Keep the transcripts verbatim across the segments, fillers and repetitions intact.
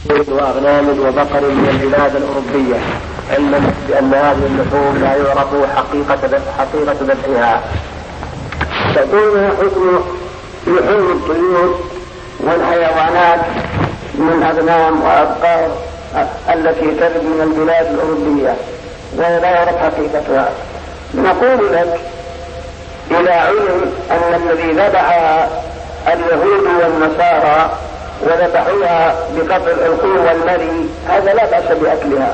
وأغنام وبقر من البلاد الأوروبية، علما بأن هذه اللحوم لا يعرف حقيقة حقيقة ذبحها. تكون حكم لحوم الطيور والحيوانات من أغنام وأبقار التي ترد من البلاد الأوروبية ولا يعرف حقيقتها. نقول لك إذا علم أن الذي ذبحها اليهود والنصارى وذبحوها بقطع العقول والمري هذا لا بأس بأكلها،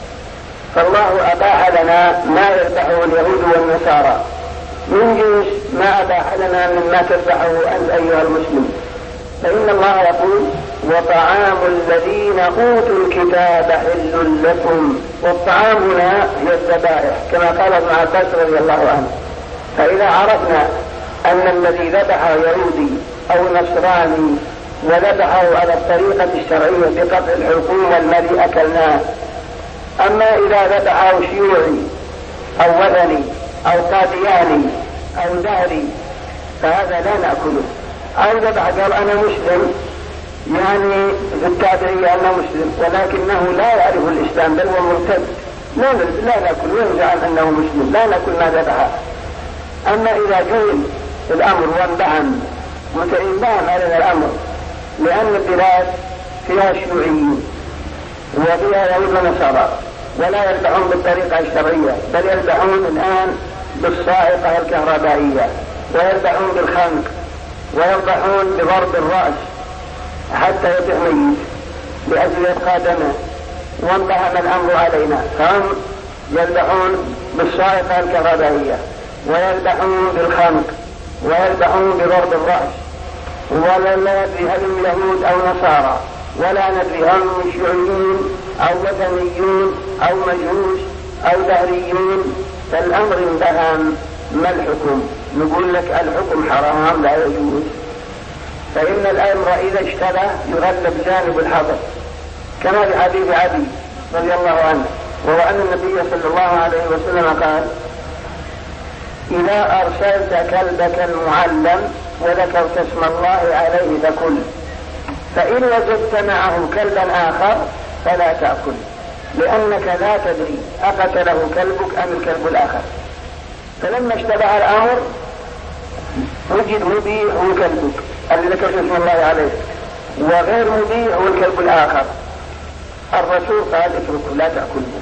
فالله أباح لنا ما يذبحه اليهود والنصارى من جنس ما أباح لنا مما تذبحه أنت أيها المسلم. فإن الله يقول وطعام الذين أوتوا الكتاب حل لكم، والطعام هنا هي الذبائح كما قال ابن عباس رضي الله عنه. فإذا عرفنا أن الذي ذبح يهودي أو نصراني وذبحه على الطريقة الشرعية بقطع الحلقوم والمري أكلناه، أما إذا ذبحه شيوعي أو وثني أو قادياني أو دهري فهذا لا نأكله. أو ذبح قال أنا مسلم، يعني في التابعية أنه مسلم ولكنه لا يعرف الإسلام بل هو مرتد، لا لا نأكل ويزعم أنه مسلم، لا نأكل ما ذبحه. أما إذا جئ الأمر وانبهم متئنبهم على الأمر، لأن البلاد فيها شيوعيين وفيها يهود ونصارى ولا يذبحون بالطريقة الشرعية، بل يذبحون الآن بالصاعقة الكهربائية ويذبحون بالخنق ويذبحون بضرب الرأس حتى يطيح ميت لأجل يبقى دمه، وانبهم الأمر علينا. فهم يذبحون بالصاعقة الكهربائية ويذبحون بالخنق ويذبحون بضرب الرأس، ولا ندري هل هم يهود أو نصارى، ولا ندري هل هم شيوعيين أو وثنيون أو مجوس أو دهريون. فالأمر انبهم ما الحكم؟ نقول لك الحكم حرام لا يجوز. فإن الأمر إذا اشتبه يغلب جانب الحظر، كما في حديث عدي رضي الله عنه، وهو أن النبي صلى الله عليه وسلم قال إذا أرسلت كلبك المعلم وذكرت اسم الله عليه فكل، فإن وجدت معه كلبا آخر فلا تأكل، لأنك لا تدري أقتله كلبك أم الكلب الآخر. فلما اشتبه الأمر وجد مبيع هو كلبك الذي ذكرت اسم الله عليه وغير مبيع هو الكلب الآخر، الرسول قال اتركه لا تأكله.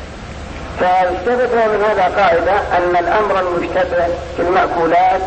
فاستفدنا من هذا قاعدة أن الأمر المشتبه في المأكولات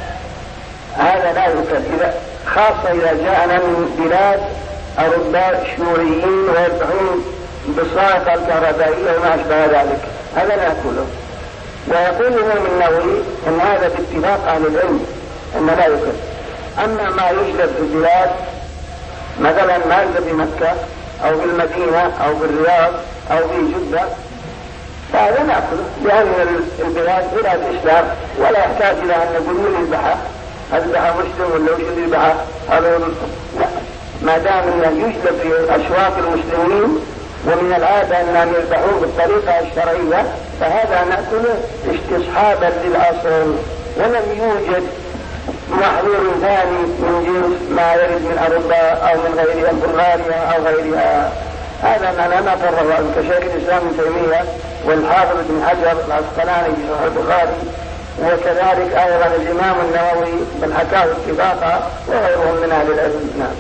هذا لا يؤكل، إذا خاصة إذا جاءنا من بلاد أوروبا شيوعيين ويذبحون بالصاعقة الكهربائية وما أشبه ذلك، هذا لا يأكله. ويقول الإمام النووي أن هذا باتفاق أهل العلم أن لا يؤكل. أما ما يجلب في البلاد مثلا ما يجلب في مكة أو في المدينة أو في الرياض أو في جدة فهذا نأكله، لأن البلاد بلاد إسلام ولا يحتاج إلى أن نقول من يذبحه، أذبح مسلم ولا وش اللي يذبحه؟ هذا لا، ما دام أنه يجلب في أسواق المسلمين ومن العادة أنهم يذبحون بالطريقة الشرعية فهذا نأكله استصحابا للأصل، ولم يوجد محظور ثاني من جنس ما يرد من أوروبا أو من غيرها بلغاريا أو غيرها. هذا ما ما فرغ كشيخ الإسلام ابن تيمية والحافظ ابن حجر العسقلاني في صحيح البخاري، وكذلك أيضا الإمام النووي بل حكاه اتفاقا وغيرهم من أهل العلم. نعم.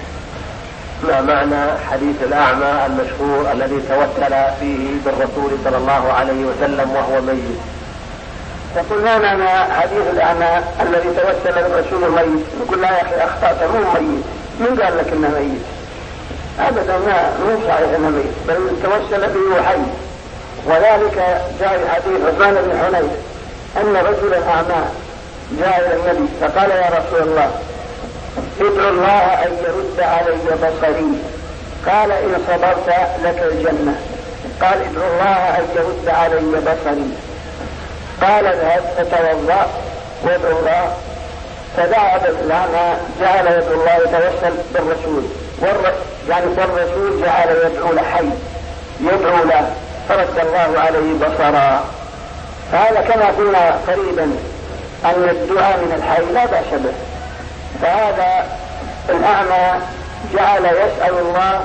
ما معنى حديث الأعمى المشهور الذي توسل فيه بالرسول صلى الله عليه وسلم وهو ميت؟ يقول ما معنى حديث الأعمى الذي توسل بالرسول ميت؟ يقول لا يا أخي أخطأت، مو ميت. من قال لك إنه ميت؟ أبدا ما مو صحيح إنه ميت، بل توسل به حي. وذلك جاء في حديث عثمان بن حنيف أن رجلا أعمى جاء إلى النبي فقال يا رسول الله ادعو الله أن يرد علي بصري، قال إن صبرت لك الجنة. قال ادعو الله أن يرد علي بصري، قال اذهب فتوضأ وادعو الله. فدعا بالأعمى جعل يدعو الله يتوسل بالرسول، يعني والرسول جعل يدعو له حي يدعو له فرد الله عليه بصرا. فهذا كما قلنا قريبا أن الدعاء من الحي لا بأس به. فهذا الأعمى جعل يسأل الله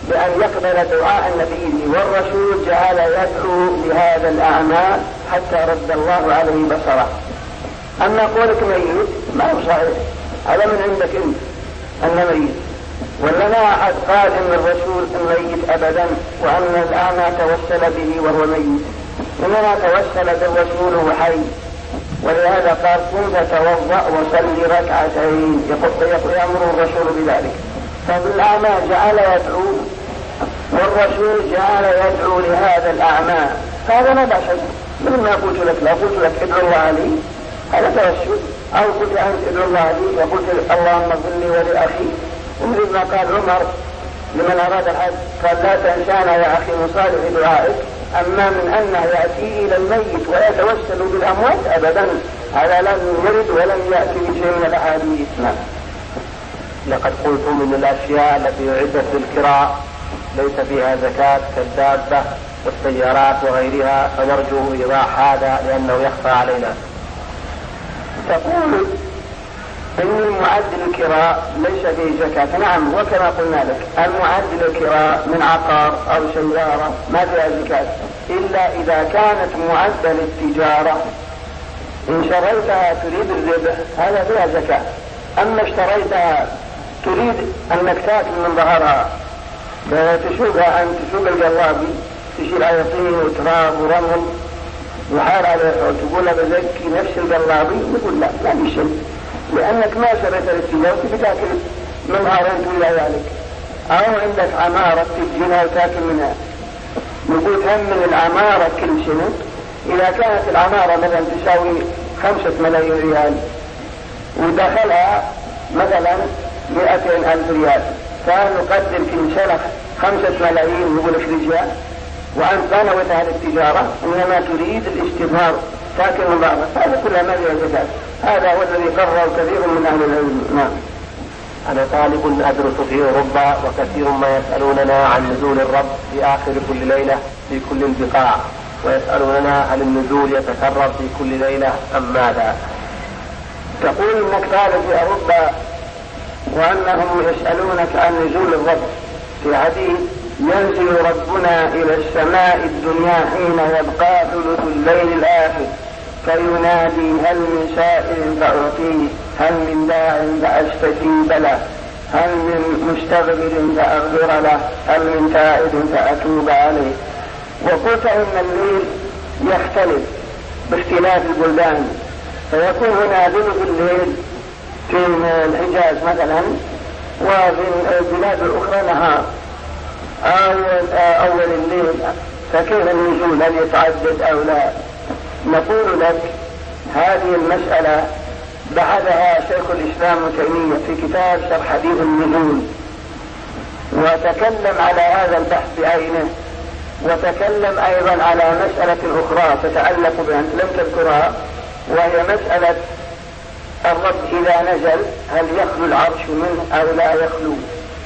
بأن يقبل دعاء النبي، والرسول جعل يدعو لهذا الأعمى حتى رد الله عليه بصره. أما قولك ميت ما هو صحيح، هذا من عندك أنت أنه ميت، ولا ما أحد قال إن الرسول ميت أبدا وأن الأعمى توسل به وهو ميت، إنما توسل بالرسول وهو حي، ولهذا قال قم فتوضأ وصلي ركعتين، يأمر الرسول بذلك. فالأعمى جعل يدعو والرسول جعل يدعو لهذا الأعمى، فهذا ما بأس. مثل ما قلت لك، لا قلت لك ادعو الله لي هذا توسل، أو قلت أنت ادعو الله لي وقلت اللهم اغفر لي ولأخي، ومثل ما قال عمر لمن أراد الحج قال لا تنسانا يا أخي من صالح دعائك. أما من أنه يأتي إلى الميت ويتوسل بالأموات أبدا، هذا لم يرد ولم يأتي بشيء من الأحاديث. لقد قلت من الأشياء التي أعدت للكراء ليس فيها زكاة كالدابة والسيارات وغيرها، فنرجو إيضاح هذا لأنه يخفى علينا. تقول إن المعد للكراء ليس فيه زكاة. نعم، وكما قلنا لك المعد للكراء من عقار أو سيارة ما فيها زكاة إلا إذا كانت معدة للتجارة. إن شريتها تريد الربح هذا فيها زكاة. أما اشتريتها تريد أنك تأكل من ظهرها، تشوفها أن تشوف الجلابي تشيل على طين وتراب ورمل وحال عليه وتقول بزكي نفس الجلابي، نقول لا لا بشيء، لأنك ما شريت للتجارة بتاكل من هارين إلى ذلك. أو عندك عمارة تجينها وتاكل منها، نقول هم من العمارة كل سنة إذا كانت العمارة مثلا تساوي خمسة ملايين ريال ودخلها مثلا مئتين ألف ريال، فنقدر كل سنة خمسة ملايين نقول رجال، وأنت نويت هذه التجارة إنما تريد الاستثمار تاكل من بعضها، هذا كلها ما فيها زكاة. هذا هو الذي قرر كثير من أهل العلم. نعم. أنا طالب أدرس في أوروبا وكثير ما يسألوننا عن نزول الرب في آخر كل ليلة في كل البقاع، ويسألوننا هل النزول يتكرر في كل ليلة أم ماذا؟ تقول إنك طالب في أوروبا وأنهم يسألونك عن نزول الرب في حديث ينزل ربنا إلى السماء الدنيا حين يبقى ثلث الليل الآخر فينادي هل من سائل فأعطيه، هل من داع فأستجيب له، هل من مستغفر فأغفر له، هل من تائب فأتوب عليه. وقلت إن الليل يختلف باختلاف البلدان، فيكون هنا ثلث الليل في الحجاز مثلا وفي البلاد الأخرى نهار أو أول الليل، فكيف النزول هل يتعدد أو لا؟ نقول لك هذه المسألة بحثها شيخ الإسلام ابن تيمية في كتاب شرح حديث النزول، وتكلم على هذا البحث بعينه، وتكلم أيضا على مسألة أخرى تتعلق بها لم تذكرها، وهي مسألة الرب إذا نزل هل يخلو العرش منه أو لا يخلو؟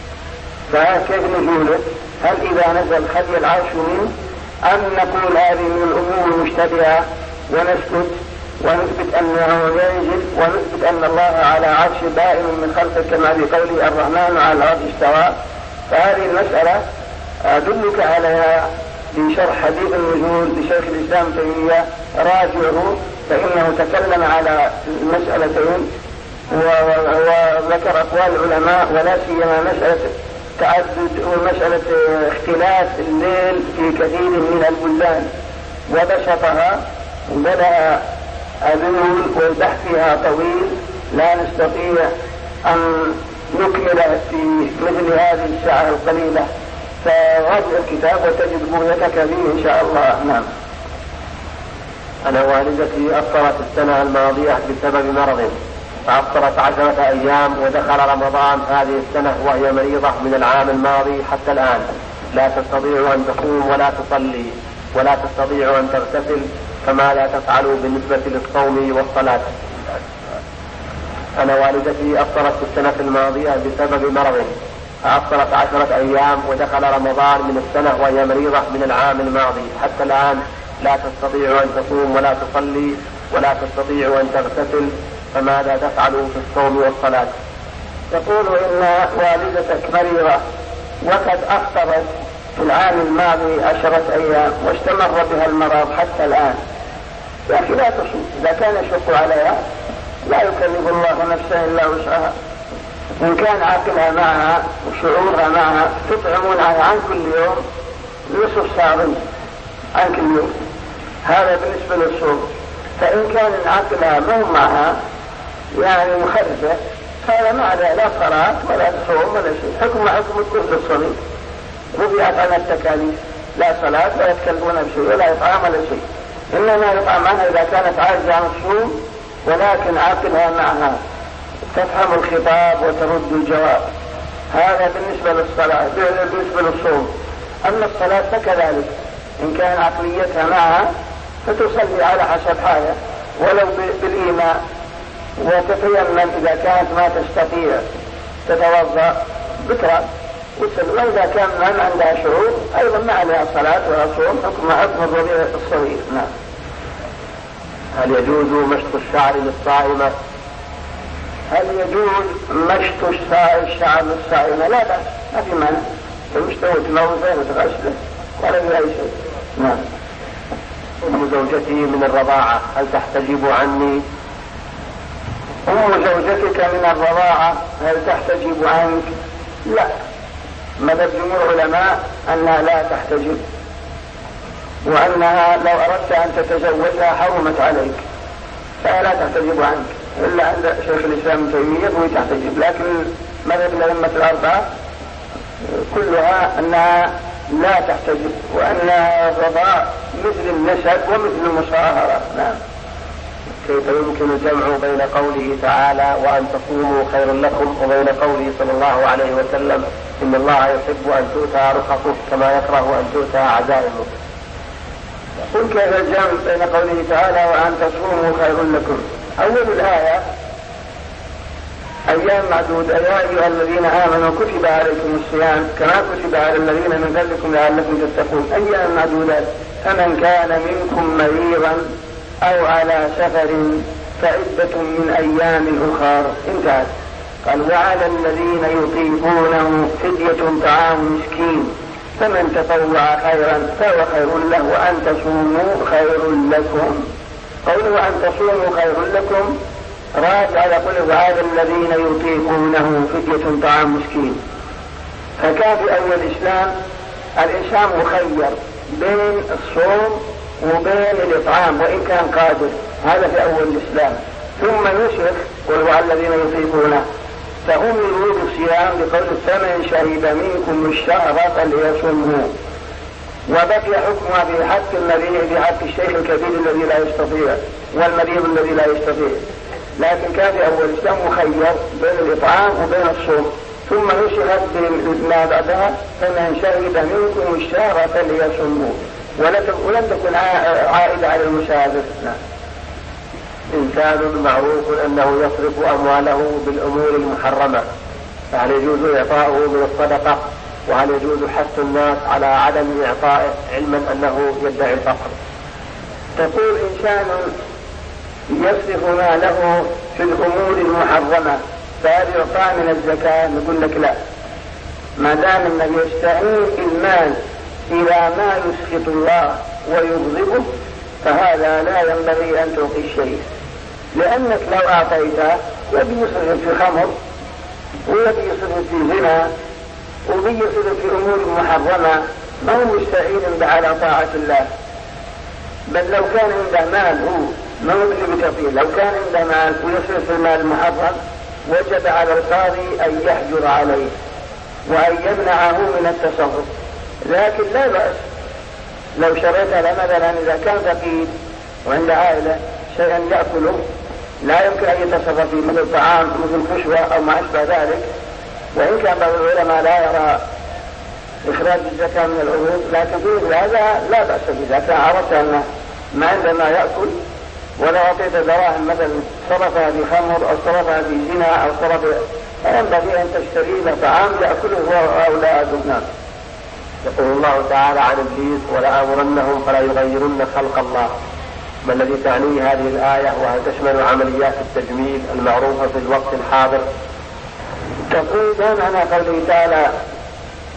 فكيف نقوله؟ هل إذا نزل خلي العرش منه أم نقول هذه من الأمور المشتبهة ونسكت ونثبت أنه ينزل ونثبت أن الله على عرش بائن من خلقه كما في قوله الرحمن على العرش استوى؟ فهذه المسألة أدلك عليها في شرح حديث النزول لشيخ الإسلام تيمية، راجعه فإنه تكلم على المسألتين وذكر أقوال العلماء، ولا سيما مسألة تعدد ومسألة اختلاف الليل في كثير من البلدان، وبسطها وبدأ أذول والبحث فيها طويل لا نستطيع أن نكمل في مثل هذه الساعة القليلة، فراجع الكتاب وتجد بغيتك فيه إن شاء الله. نعم. أنا والدتي أفطرت السنة الماضية بسبب مرض، فأفطرت عشرة أيام ودخل رمضان هذه السنة وهي مريضة من العام الماضي حتى الآن، لا تستطيع أن تقوم ولا تصلي ولا تستطيع أن تغتسل، فماذا تفعل بالنسبة للصوم والصلاة؟ أنا والدتي أفطرت السنة الماضية بسبب مرض، فأفطرت عشرة أيام ودخل رمضان من السنة وهي مريضة من العام الماضي حتى الآن، لا تستطيع أن تصوم ولا تصلي ولا تستطيع أن تغتسل، فماذا تفعل في الصوم والصلاة؟ تقول إن والدتك مريضة وقد أفطرت في العام الماضي عشرة أيام واستمر بها المرض حتى الآن، يا أخي لا تصوم. إذا كان يشق عليها لا يكلف الله نفسا إلا وسعها. إن كان عقلها معها وشعورها معها تطعمونها عن كل يوم نصف ساعة عن كل يوم، هذا بالنسبة للصوم. فإن كان عقلها مو معها يعني مخرفة فهذا ما عليها لا صلاة ولا صوم ولا شيء، حكم حكم الطفل الصغير، رفعت عن التكاليف، لا صلاة ولا يتكلمون بشيء ولا يطعم ولا شيء، إنما يطعم عنها إذا كانت عاجزة عن الصوم ولكن عقلها معها تفهم الخطاب وترد الجواب. هذا بالنسبة للصلاة. بالنسبة للصوم، أما الصلاة فكذلك، إن كان عقليتها معها فتصلي على حسب حالها ولو بالإيماء، وتتيمم إذا كانت ما تستطيع تتوضأ بكرة وتصلي، وإذا كان ما عندها شعور أيضا ما عليها صلاة ولا صوم، حكم حكم الرضيع الصغير. نعم. هل يجوز مشط الشعر للصائمة؟ هل يجوز مشط الشعر للصائمة؟ لا بأس، ما في مانع، تمشطه وتموزه وتغسله ولا في أي شيء. نعم. أم زوجتي من الرضاعة هل تحتجب عني؟ أم زوجتك من الرضاعة هل تحتجب عنك؟ لا، مذهب جمهور العلماء أنها لا تحتجب، وأنها لو أردت أن تتزوجها حرمت عليك، فلا تحتجب عنك، إلا عند شيخ الإسلام ابن تيمية هو تحتجب. لكن مذهب الأئمة الأربعة كلها أنها لا تحتجب، وأن الرضاع مثل النسب ومثل المصاهرة. نعم. كيف يمكن الجمع بين قوله تعالى وأن تصوموا خير لكم وبين قوله صلى الله عليه وسلم إن الله يحب أن تؤتى رخصه كما يكره أن تؤتى عزائمه؟ قل كيف الجمع بين قوله تعالى وأن تصوموا خير لكم؟ أول الآية أيام معدودة، يا أيها الذين آمنوا كتب عليكم الصيام كما كتب على الذين من قبلكم لعلكم تتقون، أيام معدودات، فمن كان منكم مريضا أو على سفر فعدة من أيام أخر. انتهت. قال وعلى الذين يطيقونه فدية طعام مسكين فمن تطوع خيرا فهو خير له وأن تصوموا خير لكم. قوله أن تصوموا خير لكم راجع يقول وعلى الذين يطيقونه فدية طعام مسكين. فكان في أول الإسلام الإنسان مخير بين الصوم وبين الإطعام وإن كان قادر، هذا في أول الإسلام. ثم نسخ وعلى الذين يطيقونه فأمروا بالصيام بقول فمن شهد منكم الشهر فليصمه، وبقي حكمها في حق المريض في حق الشيخ الكبير الذي لا يستطيع والمريض الذي لا يستطيع. لكن كان في أول الإسلام مخير بين الإطعام وبين الصوم، ثم نشرت ما بعدها فمن شهد منكم الشهر فليصمه، ولم تكن عائدة على المسافر. إنسان معروف أنه يصرف أمواله بالأمور المحرمة، فهل يجوز إعطاؤه من الصدقة؟ وهل يجوز حث الناس على عدم إعطائه علما أنه يدعي الفقر؟ تقول إنسان يصرف ماله في الأمور المحرمة فهل يعطى من الزكاة؟ نقول لك لا، ما دام أنه يستعين المال إلى ما يسخط الله ويغضبه فهذا لا ينبغي أن تعطي الشيء، لأنك لو أعطيته يبي يصرف في خمر ويبي يصرف في زنا ويبي يصرف في أمور محرمة، ما هو مستعين على طاعة الله. بل لو كان عنده مال هو ما هو اللي بتعطيه، لو كان عنده مال ويصرف في المال المحرم وجب على القاضي أن يحجر عليه وأن يمنعه من التصرف. لكن لا بأس لو شريت له مثلا إذا كان فقير وعند عائلة شيئا يأكله لا يمكن أن يتصرف فيه مثل طعام مثل كشوة أو ما أشبه ذلك، وإن كان بعض العلماء لا يرى إخراج الزكاة من العروض، لكن في هذا لا بأس به. إذا كان عرفت أنه ما عنده ما يأكل ولا أعطيت دراهم مثلا صرفها في خمر أو صرفها في زنا أو صرف، فينبغي أن تشتري له طعام يأكله هو أولادنا. يقول الله تعالى عن إبليس ولآمرنهم فلا يغيرن خلق الله، ما الذي تعنيه هذه الآية وهل تشمل عمليات التجميل المعروفة في الوقت الحاضر؟ تقول معنى قوله تعالى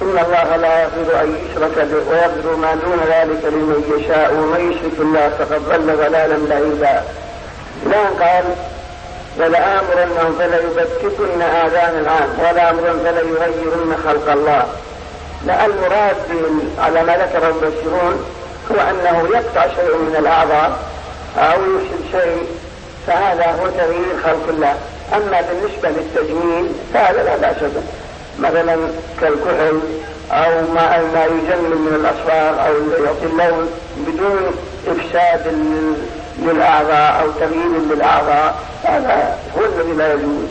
إن الله لا يغفر أن يشرك به ويغفر ما دون ذلك لمن يشاء ومن يشرك الله فقد ضل ضلالا بعيدا. لا قال ولآمرنهم فليبتكن آذان العام ولآمرن فليغيرن خلق الله. لا، المراد على ما ذكر المفسرون هو أنه يقطع شيء من الأعضاء أو يفسد شيء، فهذا هو تغيير خلق الله. أما بالنسبة للتجميل فهذا لا بأس به، مثلا كالكحل أو ما ما يجمل من الأصفار أو يعطي اللون بدون إفساد للأعضاء أو تغيير للأعضاء، هذا هو الذي لا يجوز.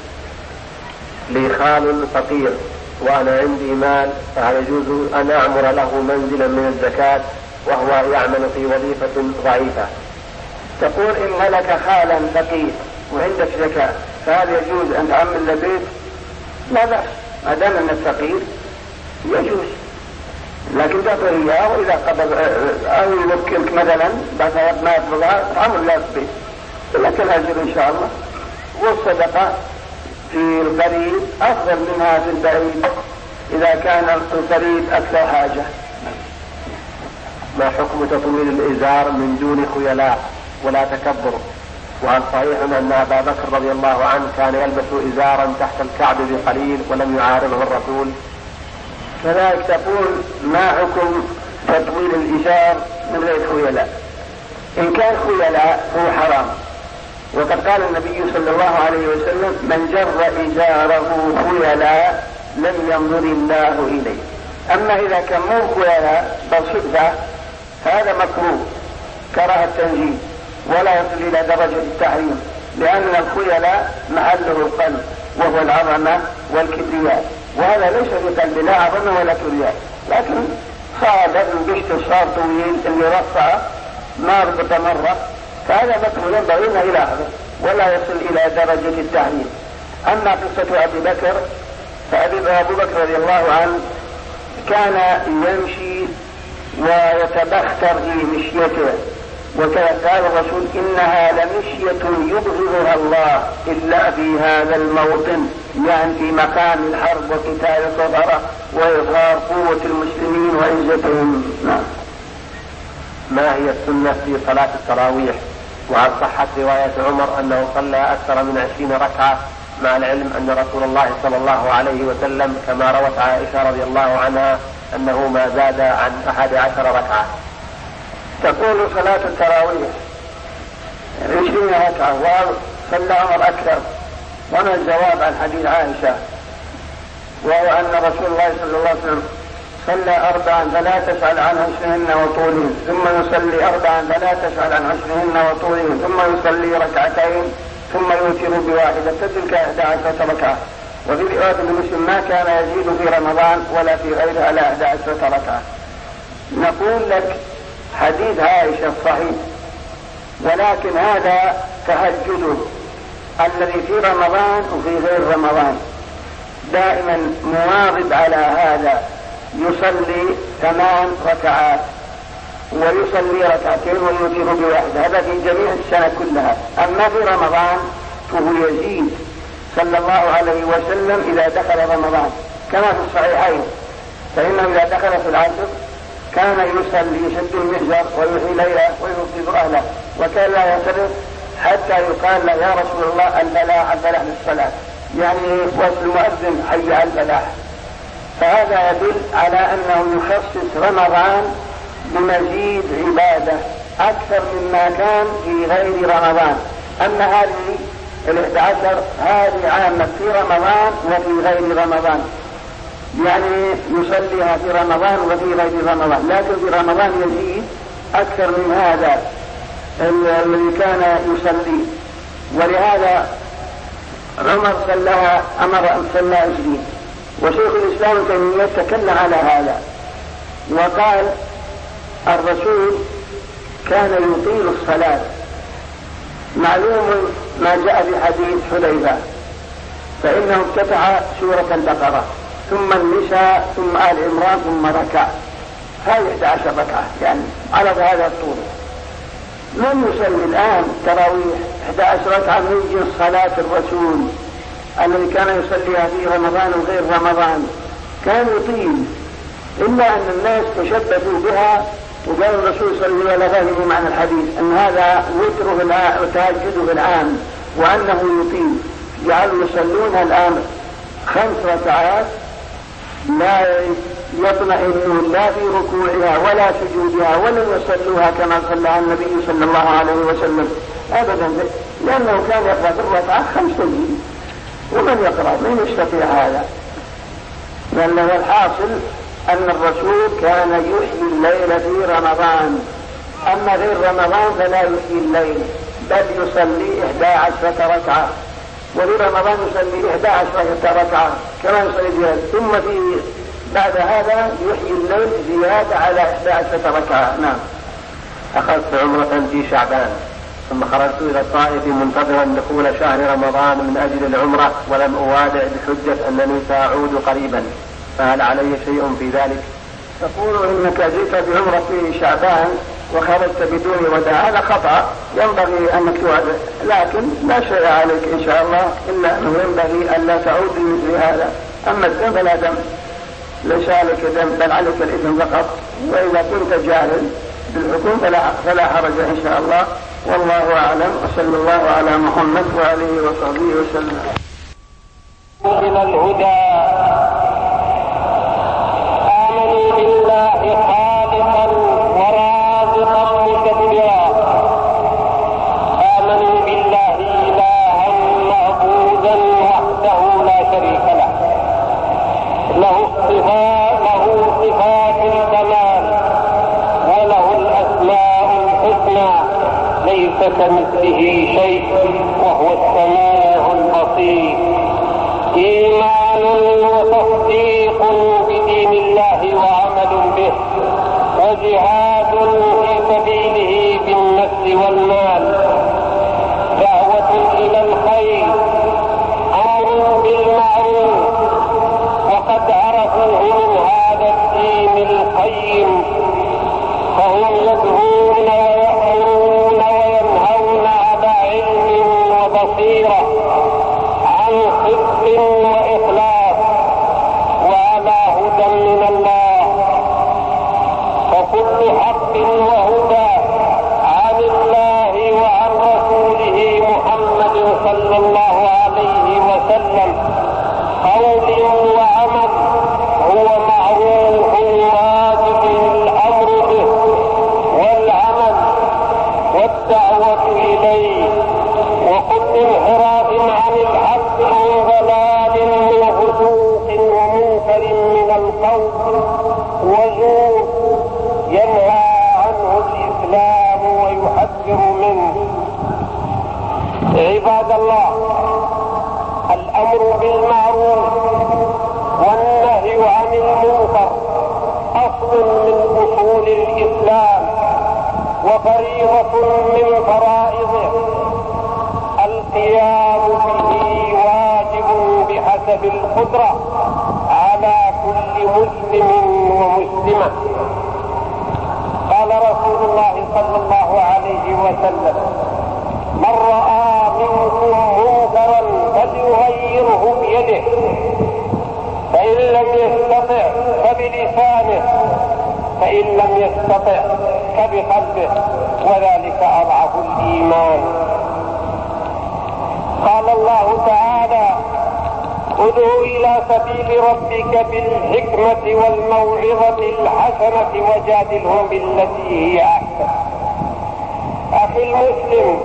لي خال فقير وأنا عندي مال، فهل يجوز أن أعمر له منزلا من الزكاة وهو يعمل في وظيفة ضعيفة؟ تقول إن لك خالا فقير وعندك زكاة فهل يجوز أن تعمل له بيت؟ لا بأس، ما دام أن الفقير يجوز، لكن تعطيه إياه وإذا قبض أو يوكلك مثلا بعد ما يطلبها تعمل له بيت لك الأجر إن شاء الله. والصدقة في القريب أفضل منها في البعيد إذا كان القريب أكثر حاجة. ما حكم تطويل الإزار من دون خيلاء ولا تكبر؟ وهل صحيح أن أبا بكر رضي الله عنه كان يلبس إزارا تحت الكعب بقليل ولم يعارضه الرسول؟ كذلك تقول ما حكم تطويل الإزار من غير خيلاء؟ إن كان خيلاء هو حرام، وقد قال النبي صلى الله عليه وسلم من جر إزاره خيلاء لم ينظر الله إليه. أما إذا كان مو خيلاء بل صدفة هذا مكروه كره التنزيل ولا يصل إلى درجة التحريم، لأن الخيلاء محله القلب وهو العظمة والكبرياء، وهذا ليس في قلب لا عظمة ولا كبرياء، لكن صار بشت صار طويل اللي رفع ما ربط مرة، فهذا مكروه ينبغي إلى هذا ولا يصل إلى درجة التحريم. أما قصة أبي بكر فأبو بكر رضي الله عنه كان يمشي ويتبختر في مشيته، وكان قال الرسول إنها لمشية يبغضها الله إلا في هذا الموطن، يعني في مقام الحرب وقتال الكفرة وإظهار قوة المسلمين وعزتهم. نعم. ما هي السنة في صلاة التراويح؟ وهل صحت رواية عمر أنه صلى أكثر من عشرين ركعة، مع العلم أن رسول الله صلى الله عليه وسلم كما روت عائشة رضي الله عنها أنه ما زاد عن أحد عشر ركعة؟ تقول صلاة التراويح عشرين ركعة وصلى عمر أكثر، وما الجواب عن حديث عائشة وهو أن رسول الله صلى الله عليه وسلم صلى أربعا فلا تسأل عن حسنهن وطولهن، ثم يصلي أربعا فلا تسأل عن حسنهن وطولهن، ثم يصلي ركعتين ثم يوتر بواحدة تلك إحدى عشرة ركعة. وفي رواية مسلم ما كان يزيد في رمضان ولا في غيره على إحدى عشرة ركعة. نقول لك حديث عائشة صحيح، ولكن هذا تهجده الذي في رمضان وفي غير رمضان، دائما مواظب على هذا، يصلي ثمان ركعات ويصلي ركعتين ويوتر بواحدة، هذا في جميع السنة كلها. أما في رمضان فهو يزيد صلى الله عليه وسلم إذا دخل رمضان كما في الصحيحين، فإنه إذا دخل في العصر كان يصلي يشد المئزر ويحيي ليله ويوقظ أهله، وكان لا ينصرف حتى يقال له يا رسول الله الفلاح الفلاح للصلاة، يعني وصل المؤذن حي على الفلاح. فهذا يدل على أنه يخصص رمضان بمزيد عبادة أكثر مما كان في غير رمضان. أما هذه الإحدى عشر هذه عامة في رمضان وفي غير رمضان، يعني يصليها في رمضان وفي غير رمضان، لكن في رمضان يزيد أكثر من هذا الذي كان يصلي. ولهذا عمر صلىها أمر أن صلى عشرين، وشيخ الإسلام تيمية تكلم على هذا وقال الرسول كان يطيل الصلاة. معلوم ما جاء في حديث حذيفة فإنه افتتح سورة البقرة ثم النساء ثم آل عمران ثم ركع، هذه إحدى عشر ركعة، يعني على هذا الطول. من يصلي الآن تراويح إحدى عشر ركعة من جنس صلاة الرسول الذي كان يصليها في رمضان وغير رمضان، كان يطيل، إلا أن الناس تشبثوا بها وقال الرسول صلى الله عليه وسلم معنى الحديث أن هذا وتره العام وتهجده في العام وأنه يطيل، جعلوا يصلونها الآن خمس ركعات لا يطمئنون لا في ركوعها ولا سجودها ولن يصلوها كما صلى النبي صلى الله عليه وسلم أبدا، لأنه كان يقرأ في الركعة خمس تجويد، ومن يقرأ من يستطيع هذا؟ لأنه الحاصل أن الرسول كان يحيي الليل في رمضان، أما غير رمضان فلا يحيي الليل بل يصلي إحدى عشرة ركعة، وفي رمضان يصلي إحدى عشرة ركعة كما يصلي زيادة، ثم في بعد هذا يحيي الليل زيادة على إحدى عشرة ركعة. نعم. أخذت عمرة في شعبان ثم خرجت إلى الطائف منتظرا دخول شهر رمضان من أجل العمرة ولم أوادع بحجة أنني سأعود قريبا، فهل علي شيء في ذلك؟ تقول إنك جئت بعمرة في شعبان وخرجت بدون وداع، هذا خطأ، ينبغي أنك توعد، لكن لا شيء عليك إن شاء الله إلا أنه ينبغي أن لا تعود بمثل هذا. أما الدم فلا دم، ليس عليك دم بل عليك الإثم فقط، وإذا كنت جاهل بالحكم فلا, فلا حرج إن شاء الله، والله أعلم، وصلى الله على محمد وآله وصحبه وسلم. إلى الهدى آمنوا بالله خالقا ورازقا مكبرا، آمنوا بالله إلها معبودا وحده لا شريك له، له صفات له صفات الكمال وله الأسماء الحسنى، ليس كمثله شيء وهو السميع البصير. إيمان وتصديق بدين الله وعمل به، وجهاد في سبيله بالنفس والمال، دعوة إلى الخير، أمر بالمعروف، وقد عرفوه من هذا الدين القيم، فهم يدعون ويأمرون وينهون على علم وبصيرة، عن صدق وإخلاص، وعلى هدى من الله، فكل حق وهدى عن الله وعن رسوله محمد صلى الله عليه وسلم، قول وعمل هو معروف واجب الأمر به والعمل والدعوة إليه، وكل انحراف عن الحق من ضلال وفسوق ومنكر من القول وزور ينهى عنه الإسلام ويحذر منه. عباد الله، الأمر بالمعروف والنهي عن المنكر أصل من أصول الإسلام وفريضة من فرائضه، القيام به واجب بحسب القدرة على كل مسلم ومسلمة. قال رسول الله صلى الله عليه وسلم: من رأى منكم منكرا فليغيره بيده، فإن لم يستطع فبلسانه، فإن لم يستطع فبقلبه، وذلك أضعف الإيمان. قال الله تعالى: ادع إلى سبيل ربك بالحكمة والموعظة الحسنة وجادلهم بالتي هي أحسن. أخي المسلم،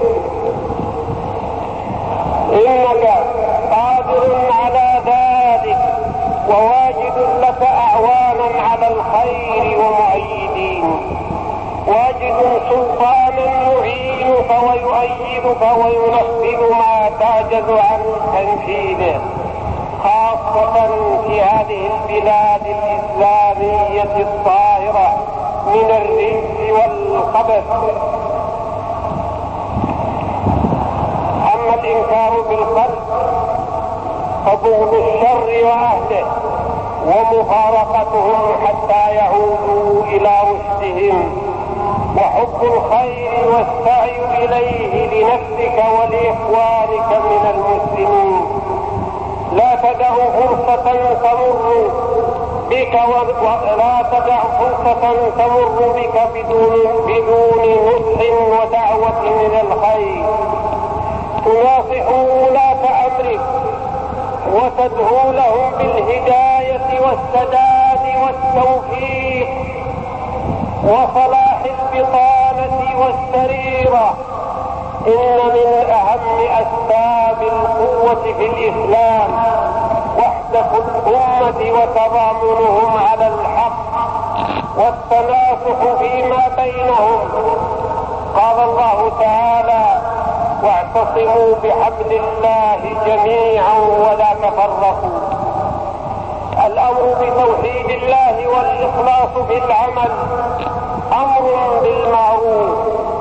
إنك قادر على ذلك، وواجد لك أعوانا على الخير ومؤيدين، واجد سلطانا يعينك ويؤيدك وينفذ ما تعجز عن تنفيذه، خاصة في هذه البلاد الإسلامية الطاهرة من الرجس والخبث. أما الإنكار بالقلب فبغض الشر وأهله ومفارقتهم حتى يعودوا إلى رشدهم، وحب الخير والسعي إليه لنفسك ولإخوانك من المسلمين. لا تدع فرصة تمر بك ولا تدع فرصة تمر بك بدون بدون نصح ودعوة إلى الخير. تناصح ولاة أمرك وتدعو لهم بالهداية والسداد والتوفيق وصلاح البطانة والسريرة. إن من أهم أسباب القوة في الإسلام وحدة الأمة وتضامنهم على الحق والتناصح فيما بينهم. قال الله تعالى: واعتصموا بحبل الله جميعا ولا تفرقوا. الأمر بتوحيد الله والإخلاص في العمل أمر بالمعروف،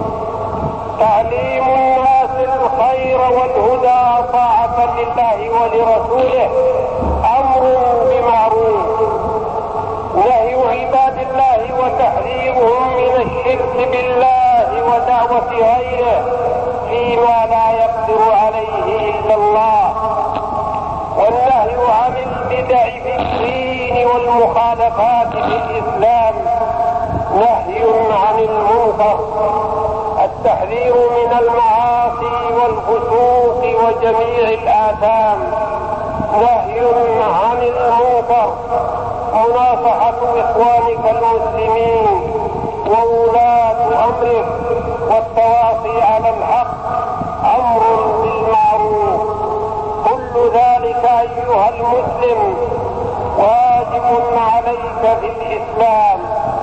تعليم الناس الخير والهدى طاعة لله ولرسوله أمر بمعروف، نهي عباد الله وتحذيرهم من الشرك بالله ودعوة غيره فيما لا يقدر عليه إلا الله، والنهي عن البدع في الدين والمخالفات في الإسلام نهي عن المنكر، التحذير من المعاصي والفسوق وجميع الآثام نهي عن المنكر، مناصحة إخوانك المسلمين وولاة أمرك والتواصي على الحق أمر بالمعروف. كل ذلك أيها المسلم واجب عليك في الإسلام.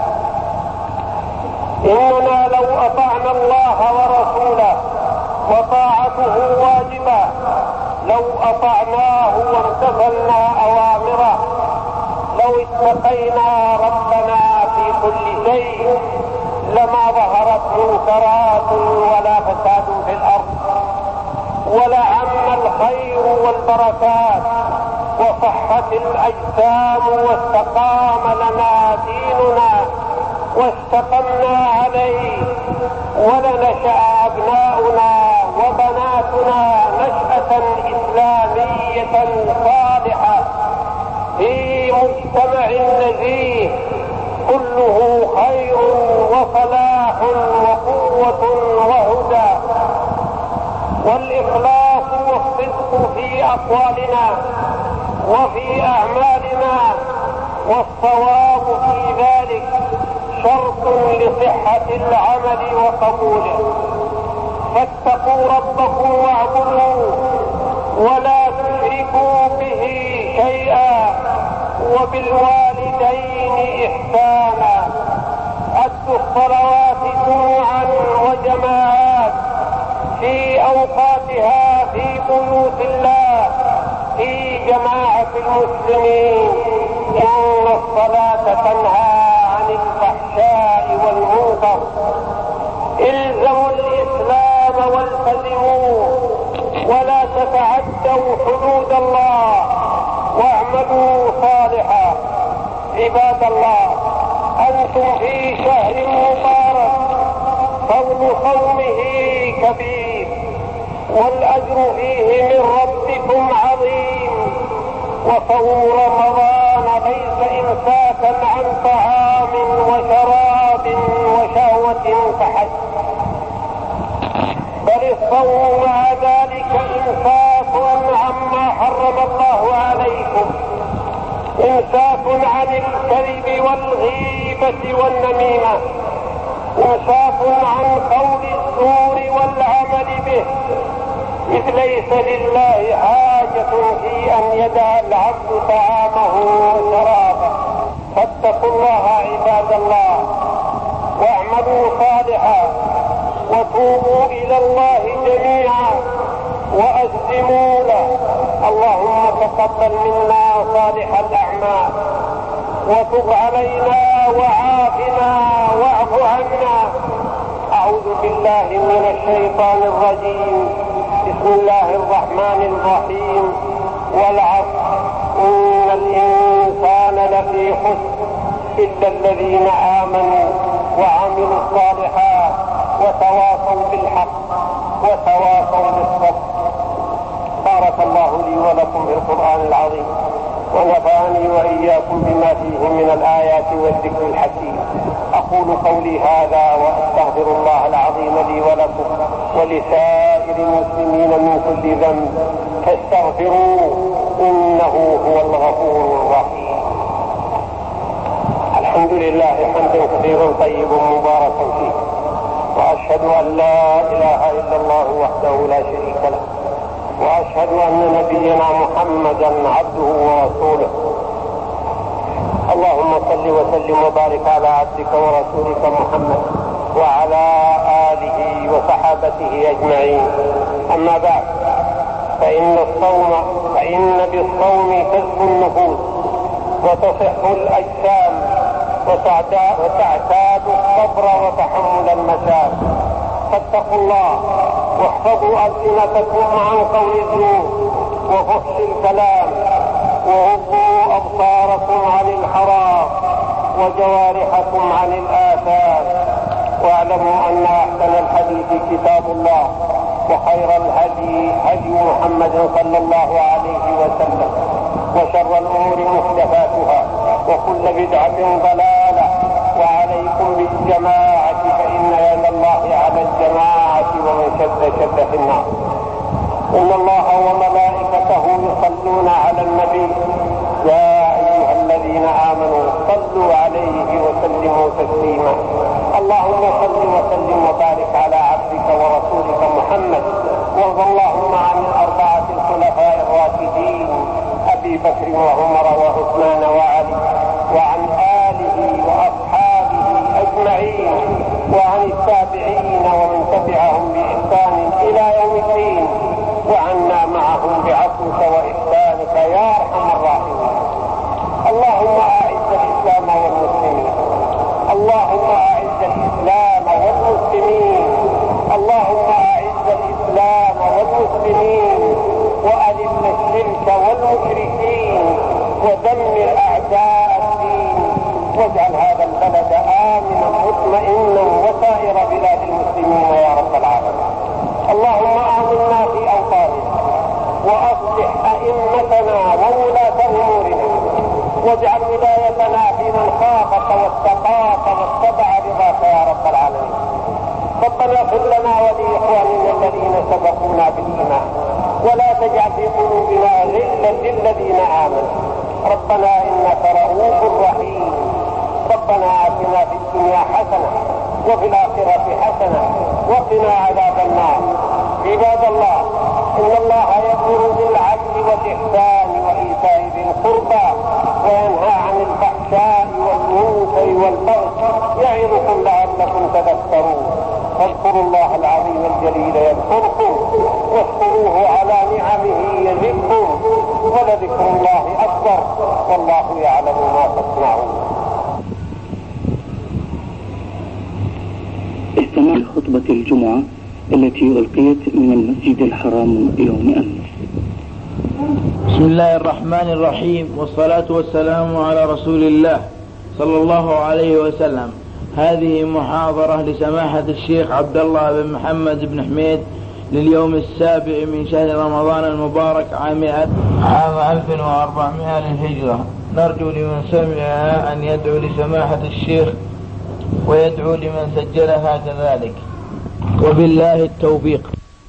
إننا لو أطعنا الله ورسوله وطاعته واجبة، لو أطعناه وامتثلنا أوامره، لو اتقينا ربنا في كل شيء لما ظهرت منكرات ولا فساد في الأرض، ولعم الخير والبركات وصحت الأجسام واستقام لنا ديننا واستقمنا عليه، ولنشأ أبناؤنا وبناتنا نشأة إسلامية صالحة في مجتمع نزيه كله خير وصلاح وقوة وهدى. والإخلاص والصدق في أقوالنا وفي أعمالنا، والصواب في ذلك شرط لصحة العمل وقبوله. فاتقوا ربكم واعبدوه ولا تشركوا به شيئا، وبالوالدين إحسانا. أدوا الصلوات جمعا وجماعات في أوقاتها في بيوت الله في جماعة المسلمين. إن الصلاة تنهى عن الفحشاء والمنكر. الزموا الإسلام والتزموه ولا تتعدوا حدود الله واعملوا صالحا. عباد الله، أنتم في شهر مبارك فضل صومه كبير والأجر فيه من ربكم عظيم. وصوم رمضان ليس إمساكا عن طعام وشراب وشهوة فحسب، بل الصوم مع ذلك إمساك عما حرم الله عليكم، إمساك عن الكذب والغيبة والنميمة، إمساك عن قول الزور والعمل به، إذ ليس لله حاجة في أن يدع العبد طعامه وشرابه. فاتقوا الله عباد الله واعملوا صالحا وتوبوا إلى الله جميعا وأسلموا له. اللهم تقبل منا صالح الأعمال وتب علينا وعافنا واعف عنا. أعوذ بالله من الشيطان الرجيم. بسم الله الرحمن الرحيم. والعصر إن الإنسان لفي خسر إلا الذين آمنوا وعملوا الصالحات وتواصوا بالحق وتواصوا بالصبر. بارك الله لي ولكم في القرآن العظيم ونفعني وإياكم بما فيه من الآيات والذكر الحكيم. أقول قولي هذا وأستغفر الله العظيم لي ولكم ولسائر المسلمين من كل ذنب فاستغفروه إنه هو الغفور الرحيم. الحمد لله حمدا كثيرا طيبا مباركا فيه، وأشهد أن لا إله إلا الله وحده لا شريك له، وأشهد أن نبينا محمدا عبده ورسوله. اللهم صل وسلم وبارك على عبدك ورسولك محمد وعلى آله وصحابته أجمعين. أما بعد، فإن الصوم فإن بالصوم تزكو النفوس وتصح الأجسام وتعتاد الصبر وتحمل المشاق. فاتقوا الله واحفظوا ألسنتكم عن قول الزور وفحش الكلام، وغضوا أبصاركم عن الحرام وجوارحكم عن الآثام. واعلموا أن أحسن الحديث كتاب الله، وخير الهدي هدي محمد صلى الله عليه وسلم، وشر الأمور محدثاتها، وكل بدعة ضلالة. وعليكم بالجماعة فإن يد الله على الجماعة، ومن شد شد في النار. إن الله وملائكته يصلون على النبي، يا أيها الذين آمنوا صلوا عليه وسلموا تسليما. اللهم صل وسلم وبارك على عبدك ورسولك محمد، وارض اللهم عن الأربعة الخلفاء الراشدين أبي بكر وعمر وعثمان وعلي، وعن آله وأصحابه أجمعين، وعن التابعين ومن تبعهم بإحسان إلى يوم الدين، وعنا معهم بعفوك وإحسانك يا أرحم الراحمين. اللهم أعز الإسلام والمسلمين، اللهم أعز الإسلام والمسلمين، اللهم أعز الإسلام والمسلمين، وأذل الشرك والمشركين، ودمر أعداء الدين، واجعل هذا البلد آمنا مطمئنا وسائر بلاد المسلمين يا رب العالمين. اللهم آمنا في أوطاننا، وأصلح أئمتنا وولاة أمورنا، واجعل ولايتنا في من خافك واتقاك واتبع رضاك يا رب العالمين. ربنا اغفر لنا ولإخواننا الذين سبقونا بالإيمان، ولا تجعل في قلوبنا غلا للذين آمنوا. ربنا إنك رؤوف رحيم. ربنا آتنا في الدنيا حسنة وفي الآخرة حسنة وقنا عذاب النار. عباد الله، إن الله يأمر بالعدل والإحسان وإيتاء ذي القربى، وينهى عن الفحشاء والمنكر والبغي، يعظكم لعلكم تذكرون. فاذكروا الله العظيم الجليل يذكركم، واشكروه على نعمه يزدكم، ولذكر الله أكبر، والله يعلم ما تصنعون. استمع خطبة الجمعة التي ألقيت من المسجد الحرام يوم أمس. بسم الله الرحمن الرحيم، والصلاة والسلام على رسول الله صلى الله عليه وسلم. هذه محاضرة لسماحة الشيخ عبد الله بن محمد بن حميد لليوم السابع من شهر رمضان المبارك عام عام ألف وأربعمائة للهجرة. نرجو لمن سمعها أن يدعو لسماحة الشيخ ويدعو لمن سجلها كذلك، وبالله التوفيق.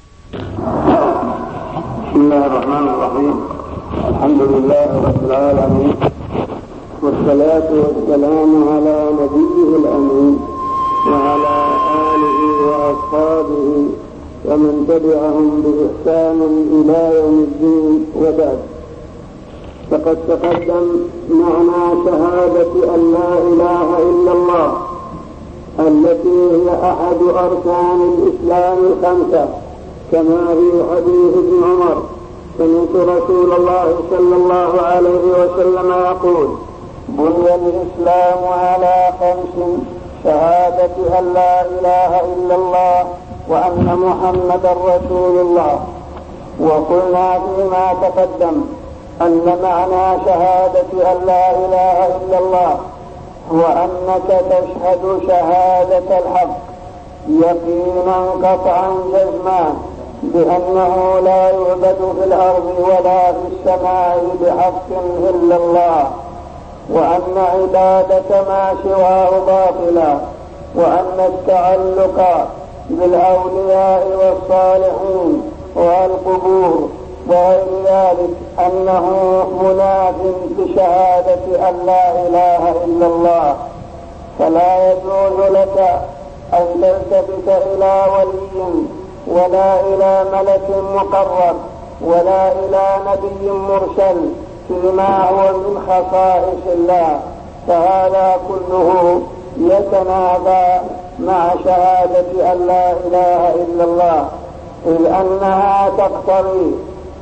بسم الله الرحمن الرحيم. الحمد لله رب العالمين، والصلاة والسلام على نبيه الأمين وعلى آله وأصحابه ومن تبعهم بإحسان إلى يوم الدين، وبعد. فقد تقدم معنى شهادة أن لا إله إلا الله، التي هي أحد أركان الإسلام الخمسة، كما في حديث ابن عمر: سمعت رسول الله صلى الله عليه وسلم يقول: بني الإسلام على خمس: شهادة أن لا إله إلا الله وأن محمدا رسول الله. وقلنا فيما تقدم أن معنى شهادة أن لا إله إلا الله هو أنك تشهد شهادة الحق يقينا قطعا جزما بأنه لا يعبد في الأرض ولا في السماء بحق إلا الله، وأن عبادة ما سواه باطلا، وأن التعلق بالأولياء والصالحين والقبور وغير ذلك أنه مناف بشهادة أن لا إله إلا الله. فلا يجوز لك أن تلتفت إلى ولي ولا إلى ملك مقرب ولا إلى نبي مرسل فيما هو من خصائص الله، فهذا كله يتنافى مع شهادة أن لا إله إلا الله، إذ أنها تقتضي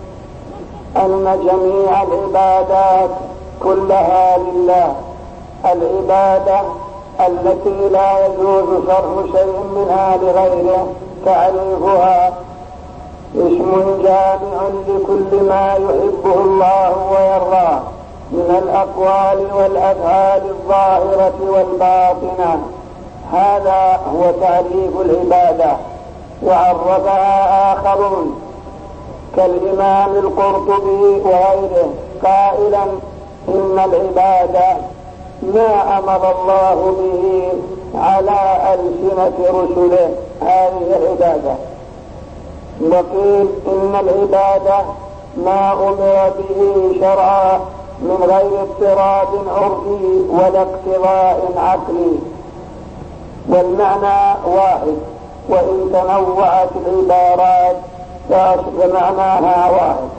أن جميع العبادات كلها لله. العبادة التي لا يجوز صرف شيء منها لغيره تعريفها اسم جامع لكل ما يحبه الله ويرضاه من الأقوال والأفعال الظاهرة والباطنة، هذا هو تعريف العبادة. وعرفها آخرون كالإمام القرطبي وغيره قائلا إن العبادة ما أمر الله به على ألسنة رسله، هذه العبادة. وقيل إن العبادة ما أمر به شرعا من غير اضطراد عرفي ولا اقتضاء عقلي، والمعنى واحد، وإن تنوعت العبارات فمعناها واحد.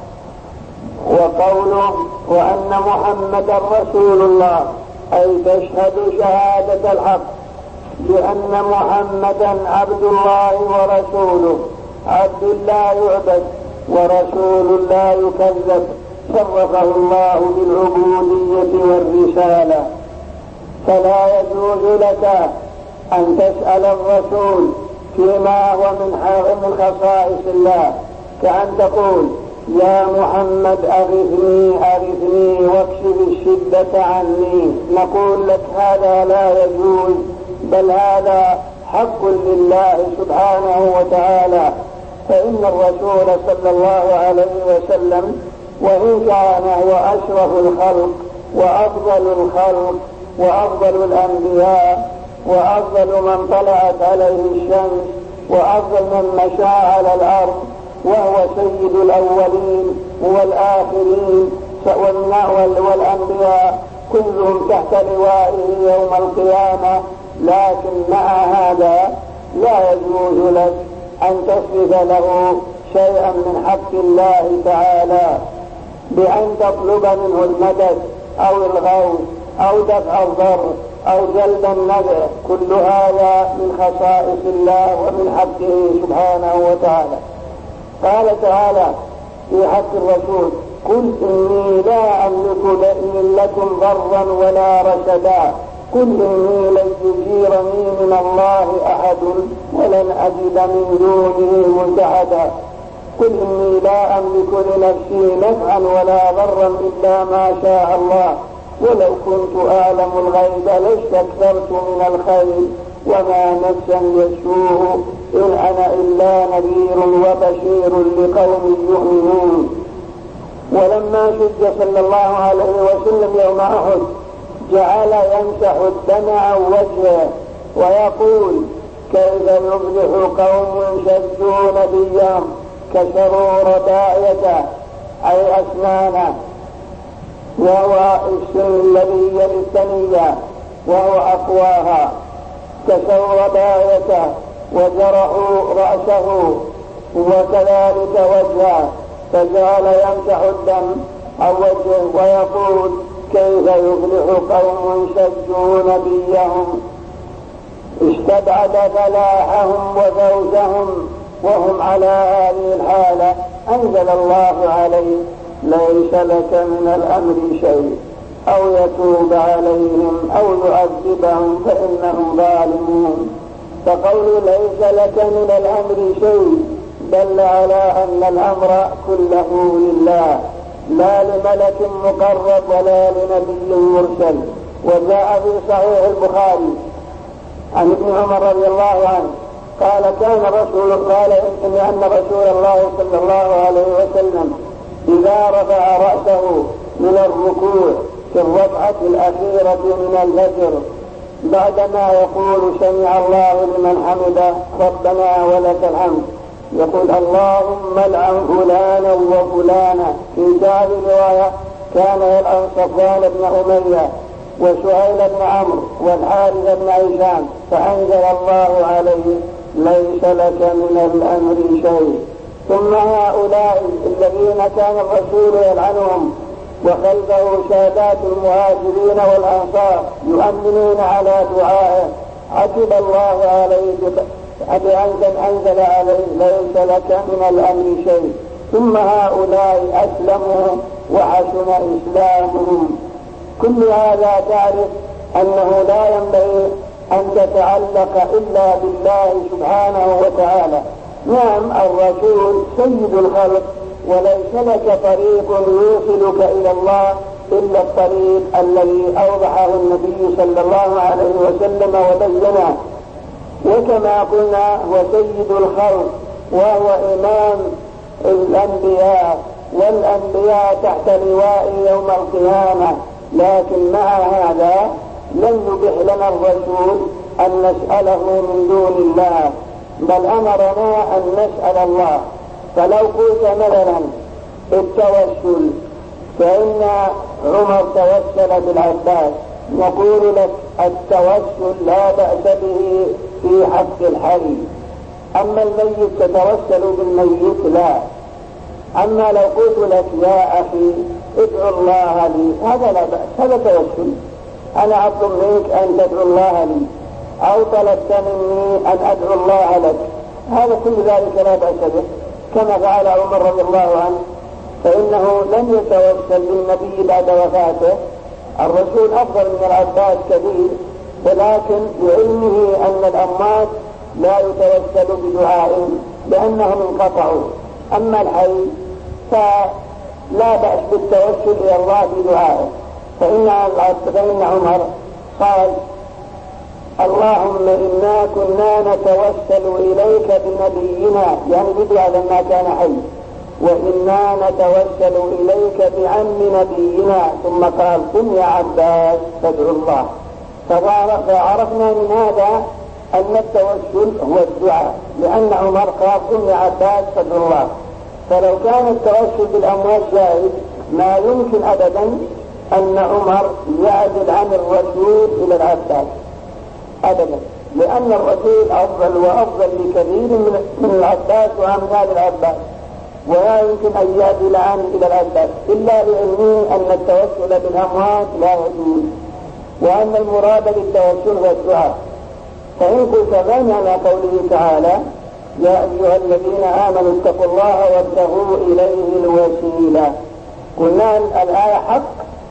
وقوله وأن محمدا رسول الله أي تشهد شهادة الحق بأن محمدا عبد الله ورسوله، عبد لا يعبد ورسول لا يكذب، شرفه الله بالعبودية والرسالة. فلا يجوز لك أن تسأل الرسول فيما هو من خصائص الله، كأن تقول يا محمد أغثني أغثني واكشف الشدة عني، نقول لك هذا لا يجوز، بل هذا حق لله سبحانه وتعالى. فإن الرسول صلى الله عليه وسلم وإن كان هو أشرف الخلق وأفضل الخلق وأفضل الأنبياء وأفضل من طلعت عليه الشمس وأفضل من مشى على الأرض، وهو سيد الأولين والآخرين والأنبياء كلهم تحت لوائه يوم القيامة، لكن مع هذا لا يجوز لك أن تصرف له شيئا من حق الله تعالى بأن تطلب منه المدد أو الغوث أو دفع الضر أو جلب النفع، كل هذا من خصائص الله ومن حقه سبحانه وتعالى. قال تعالى في حق الرسول قل إني لا أملك لكم ضرا ولا رشدا، قل إني لن يجيرني من الله أحد ولن أجد من دونه ملتحدا، قل إني لا أملك لنفسي نفعا ولا ضرا إلا ما شاء الله، ولو كنت أعلم الغيب لاستكثرت من الخير وما نفسا يسوء إن أنا إلا نذير وبشير لقوم يؤمنون. ولما شج صلى الله عليه وسلم يوم أحد جعل يمسح الدم عن وجهه ويقول كيف يفلح قوم شجوا نبيهم كسروا رباعيته أي أسنانه، وهو السن الذي يلي الثنية وهو أقواها، كسروا رباعيته وجرحوا رأسه وكذلك وجهه، فجعل يمسح الدم عن وجهه ويقول كيف يفلح قوم شجوا نبيهم. استبعد فلاحهم وفوزهم وهم على هذه الحالة، أنزل الله عليه ليس لك من الأمر شيء أو يتوب عليهم أو يعذبهم فإنهم ظالمون. فقول ليس لك من الأمر شيء دل على أن الأمر كله لله، لا لملك مقرب ولا لنبي مرسل. وجاء في صحيح البخاري عن ابن عمر رضي الله عنه قال كان رسول قال إن رسول الله صلى الله عليه وسلم إذا رفع رأسه من الركوع في الركعة الأخيرة من الفجر بعدما يقول سمع الله لمن حمده ربنا ولك الحمد يقول اللهم العن فلانا وفلانا. في هذه الرواية كان يلعن صفوان بن أمية وسهيل بن عمرو والحارث بن هشام فأنزل الله عليه ليس لك من الأمر شيء. ثم هؤلاء الذين كان الرسول يلعنهم وخلفه سادات المهاجرين والأنصار يؤمنون على دعائه عتب الله عليه بأن أنزل عليه ليس لك من الأمر شيء. ثم هؤلاء أسلموا وحسن إسلامهم. كل هذا تعرف أنه لا ينبغي أن تتعلق إلا بالله سبحانه وتعالى. نعم الرسول سيد الخلق وليس لك طريق يوصلك إلى الله إلا الطريق الذي أوضحه النبي صلى الله عليه وسلم وبينه. وكما قلنا هو سيد الخلق وهو إمام الأنبياء والأنبياء تحت لواء يوم القيامة. لكن مع هذا لم يبح لنا الرسول أن نسأله من دون الله بل أمرنا أن نسأل الله. فلو قلت مثلا التوسل فإن عمر توسل بالعباس نقول لك التوسل لا بأس به في حق الحي. أما الميت تتوسل بالميت لا. أما لو قلت لك يا أخي ادعو الله لي هذا لا بأس هذا توسل. أنا أطلب منك أن تدعو الله لي أو طلبت مني أن أدعو الله لك هذا كل ذلك لا بأس به كما فعل عمر رضي الله عنه فإنه لم يتوسل بالنبي بعد وفاته. الرسول أفضل من العباس كبير ولكن بعلمه أن الأموات لا يتوسل بدعاء لأنهم انقطعوا. أما الحي فلا بأس بالتوسل إلى الله بدعائه. فإن فإن عمر قال اللهم إنا كنا نتوسل إليك بنبينا يعني بدعاء لما كان حي وإنا نتوسل إليك بعم نبينا ثم قال قم يا عباس فادعو الله. فعرفنا من هذا أن التوسل هو الدعاء لأن عمر قال قم يا عباس فادعو الله. فلو كان التوسل بالأموات جائز ما يمكن أبدا أن عمر يعدل عن الرسول إلى العباس أبدا لأن الرسول أفضل وأفضل بكثير من العباس وأمثال العباس ولا يمكن أن يعدل عنه إلى العباس إلا لعلمه أن التوسل بالأموات لا يجوز وأن المراد بالتوسل هو الدعاء. فإن قلت ما معنى قوله تعالى يا أيها الذين آمنوا اتقوا الله وابتغوا إليه الوسيلة قلنا الآية حق.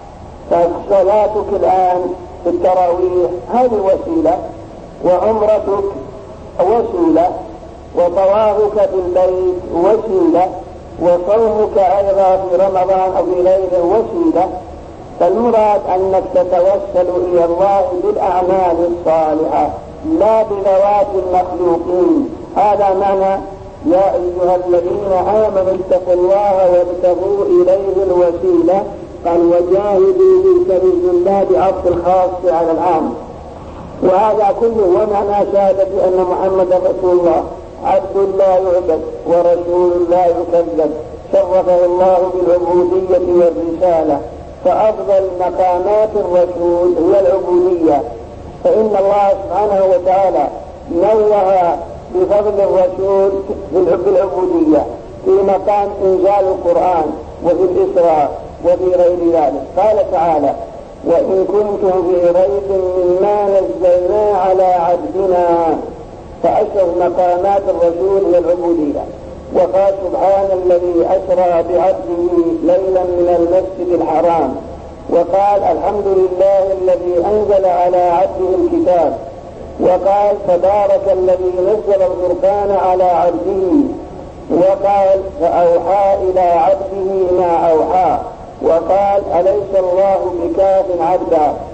فصلاتك الآن في التراويح هذه وسيلة وعمرتك وسيلة وطوافك بالبيت وسيلة وصومك أيضا في رمضان أو في غيره وسيلة. فالمراد أنك تتوسل إلى الله بالأعمال الصالحة لا بذوات المخلوقين. هذا معنى يا أيها الذين آمنوا اتقوا الله وابتغوا إليه الوسيلة. قال وجاهدوا في سبيل الله بعطف الخاص على العام. وهذا كله ومعنى شهادة أن محمد رسول الله عبد لا يعبد ورسول لا يكذب شرفه الله بالعبودية والرسالة. فأفضل مقامات الرسول هي العبودية. فإن الله سبحانه وتعالى نوه بفضل الرسول بالعبودية في مقام إنزال القرآن وفي الإسراء وفي غير ذلك. قال تعالى وإن كنتم في ريب مما نزلنا على عبدنا. فأشرف مقامات الرسول هي العبودية. وقال سبحان الذي أسرى بعبده ليلا من المسجد الحرام. وقال الحمد لله الذي أنزل على عبده الكتاب. وقال تبارك الذي نزل الفرقان على عبده. وقال فأوحى إلى عبده ما أوحى. وقال أليس الله بكاف عبدا.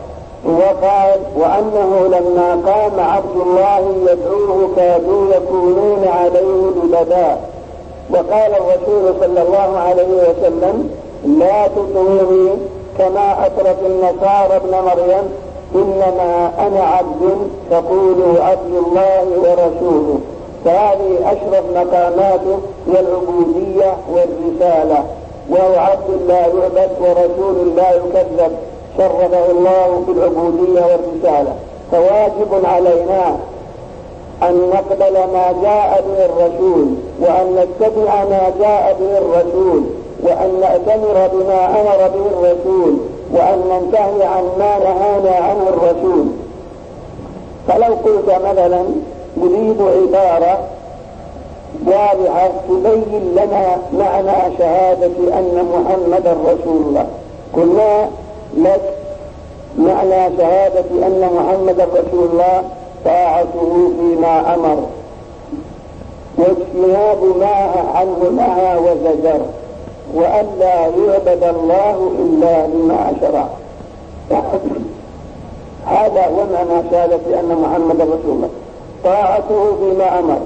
وقال وأنه لما قام عبد الله يدعوه كادوا يكونون عليه لبدا. وقال الرسول صلى الله عليه وسلم لا تطيعوني كما أطرت النصارى ابن مريم، إنما أنا عبد فقولوا عبد الله ورسوله. فهذه أشرف مقاماته هي العبودية والرسالة، وهو عبد لا يعبد ورسول لا يكذب، شرفه الله بالعبودية والرسالة. فواجب علينا أن نقبل ما جاء به الرسول، وأن نتبع ما جاء به الرسول، وأن نأتمر بما أمر به الرسول، وأن ننتهي عن ما نهانا عنه الرسول. فلو قلت مثلا نريد عبارة واضحة تبين لنا معنى شهادة أن محمدا رسول الله، قلنا لك معنى شهادة أن محمدا رسول الله طاعته فيما أمر، واجتناب ما عنه نهى وزجر، وأن لا يعبد الله إلا بما شرع. هذا هو معنى شهادة أن محمدا رسول الله، طاعته فيما أمر،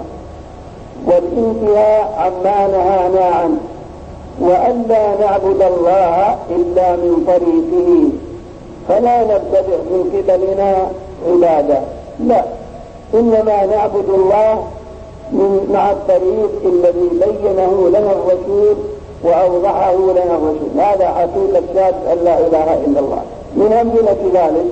والانتهاء عما نهانا عنه، وأن لا نعبد الله إلا من طريقه، فلا نبتدع من قبلنا عبادة، لا، إنما نعبد الله من مع الطريق الذي بينه لنا الرسول وأوضحه لنا الرسول. هذا حقيقة شهادة أن لا إله إلا الله. من أمثلة ذلك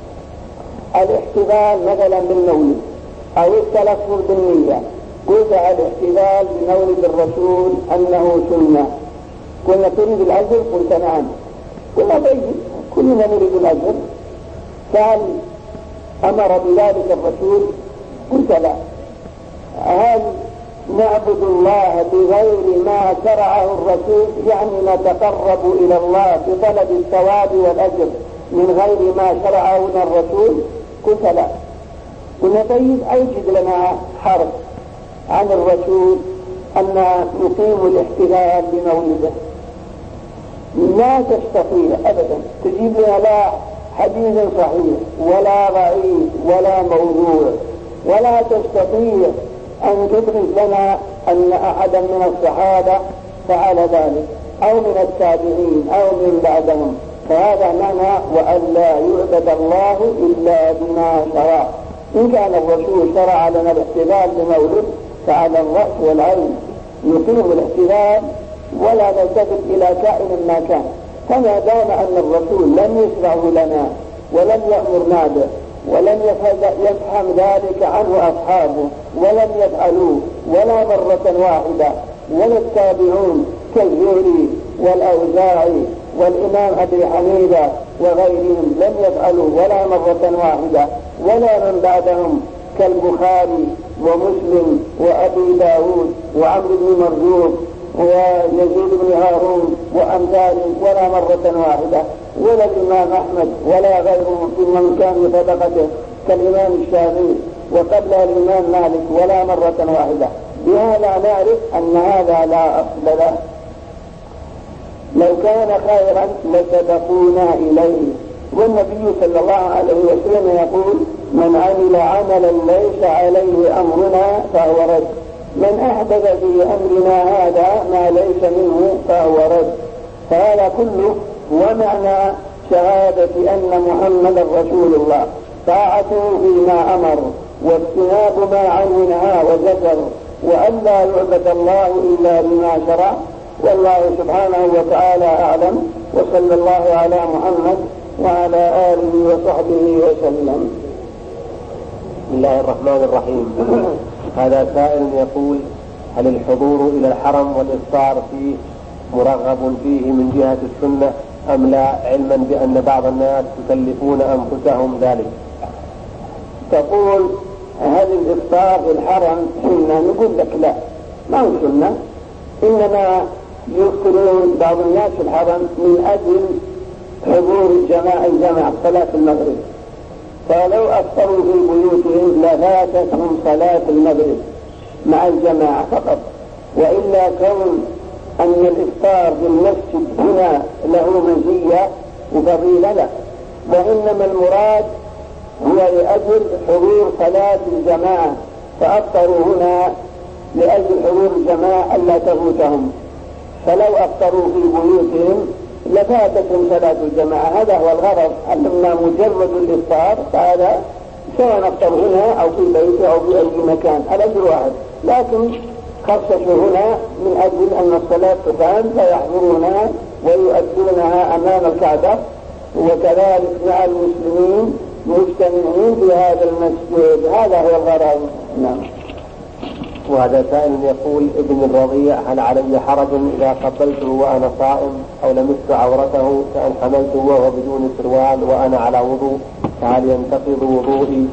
الاحتفال مثلا بالمولد أو التلفظ بالنية. قلت الاحتفال بمولد الرسول أنه سنة، قلنا تريد الأجر؟ قلت نعم. قلنا طيب كلنا نريد الأجر، قال أمر بذلك الرسول؟ قلت لا. هل نعبد الله بغير ما شرعه الرسول، يعني نتقرب إلى الله بطلب الثواب والأجر من غير ما شرعه لنا الرسول؟ قلت لا. قلنا طيب أوجد لنا حرف عن الرسول أن نقيم الاحتفال بمولده. لا تستطيع أبدا تجيب لنا لا حديث صحيح ولا ضعيف ولا موضوع، ولا تستطيع أن تدرك لنا أن أحدا من الصحابة فعل ذلك أو من التابعين أو من بعدهم. فهذا معنى وأن لا يعبد الله إلا بما شرع. إن كان الرسول شرع لنا الاحتفال بمولد فعلى الرأس والعين نقيم الاحتفال ولا نلتفت إلى كائن ما كان، فما دام أن الرسول لم يشرعه لنا ولم يأمرنا به ولم يفهم ذلك عنه أصحابه ولم يفعلوه ولا مرة واحدة، ولا التابعون كالزهري والأوزاعي والإمام أبي حنيفة وغيرهم لم يفعلوا ولا مرة واحدة، ولا من بعدهم كالبخاري ومسلم وأبي داود وعمرو بن مرزوق ويزيد بن هارون وأمثالهم ولا مرة واحدة، ولا الإمام أحمد ولا غيرهم ممن كان في طبقته كالإمام الشافعي وقبل الإمام مالك ولا مرة واحدة. بهذا نعرف أن هذا لا أصل له. لو كان خيرا لسبقونا إليه. والنبي صلى الله عليه وسلم يقول من عمل عملا ليس عليه أمرنا فهو رد، من أحدث في أمرنا هذا ما ليس منه فهو رد. فهذا كله هو معنى شهادة أن محمد رسول الله، طاعته فيما أمر واجتناب ما عنه نهى وزجر، وأن لا يعبد الله إلا بما شرع. والله سبحانه وتعالى أعلم، وصلى الله على محمد وعلى آله وصحبه وسلم. بسم الله الرحمن الرحيم. هذا سائل يقول: هل الحضور إلى الحرم والإفطار فيه مرغب فيه من جهة السنة أم لا، علما بأن بعض الناس يكلفون أنفسهم ذلك؟ تقول هل الإفطار في الحرم سنة؟ نقول لك لا، ما هو سنة، إنما يفطرون بعض الناس في الحرم من أجل حضور الجماعة الجماعة صلاة المغرب، فلو أفطروا في بيوتهم لفاتتهم صلاة المغرب مع الجماعة فقط. وإلا كون أن الإفطار بالمسجد هنا له مزية وفضيلة له، وإنما المراد هو لأجل حضور صلاة الجماعة، فأفطروا هنا لأجل حضور الجماعة ألا تفوتهم، فلو أفطروا في بيوتهم لفاتتهم صلاة الجماعة. هذا هو الغرض، أننا مجرد الإفطار فهذا سواء أفطر هنا أو في بيته أو في أي مكان الأجر واحد، لكن خصصوا هنا من أجل أن الصلاة تقام فيحضرونها ويؤدونها أمام الكعبة، وكذلك مع المسلمين مجتمعين في هذا المسجد. هذا هو الغرض. نعم. وهذا سائل يقول: ابن الرضيع هل علي حرج إذا قبلته وأنا صائم أو لمست عورته كأن حملته وهو بدون سروال وأنا على وضوء، فهل ينتقض وضوئي؟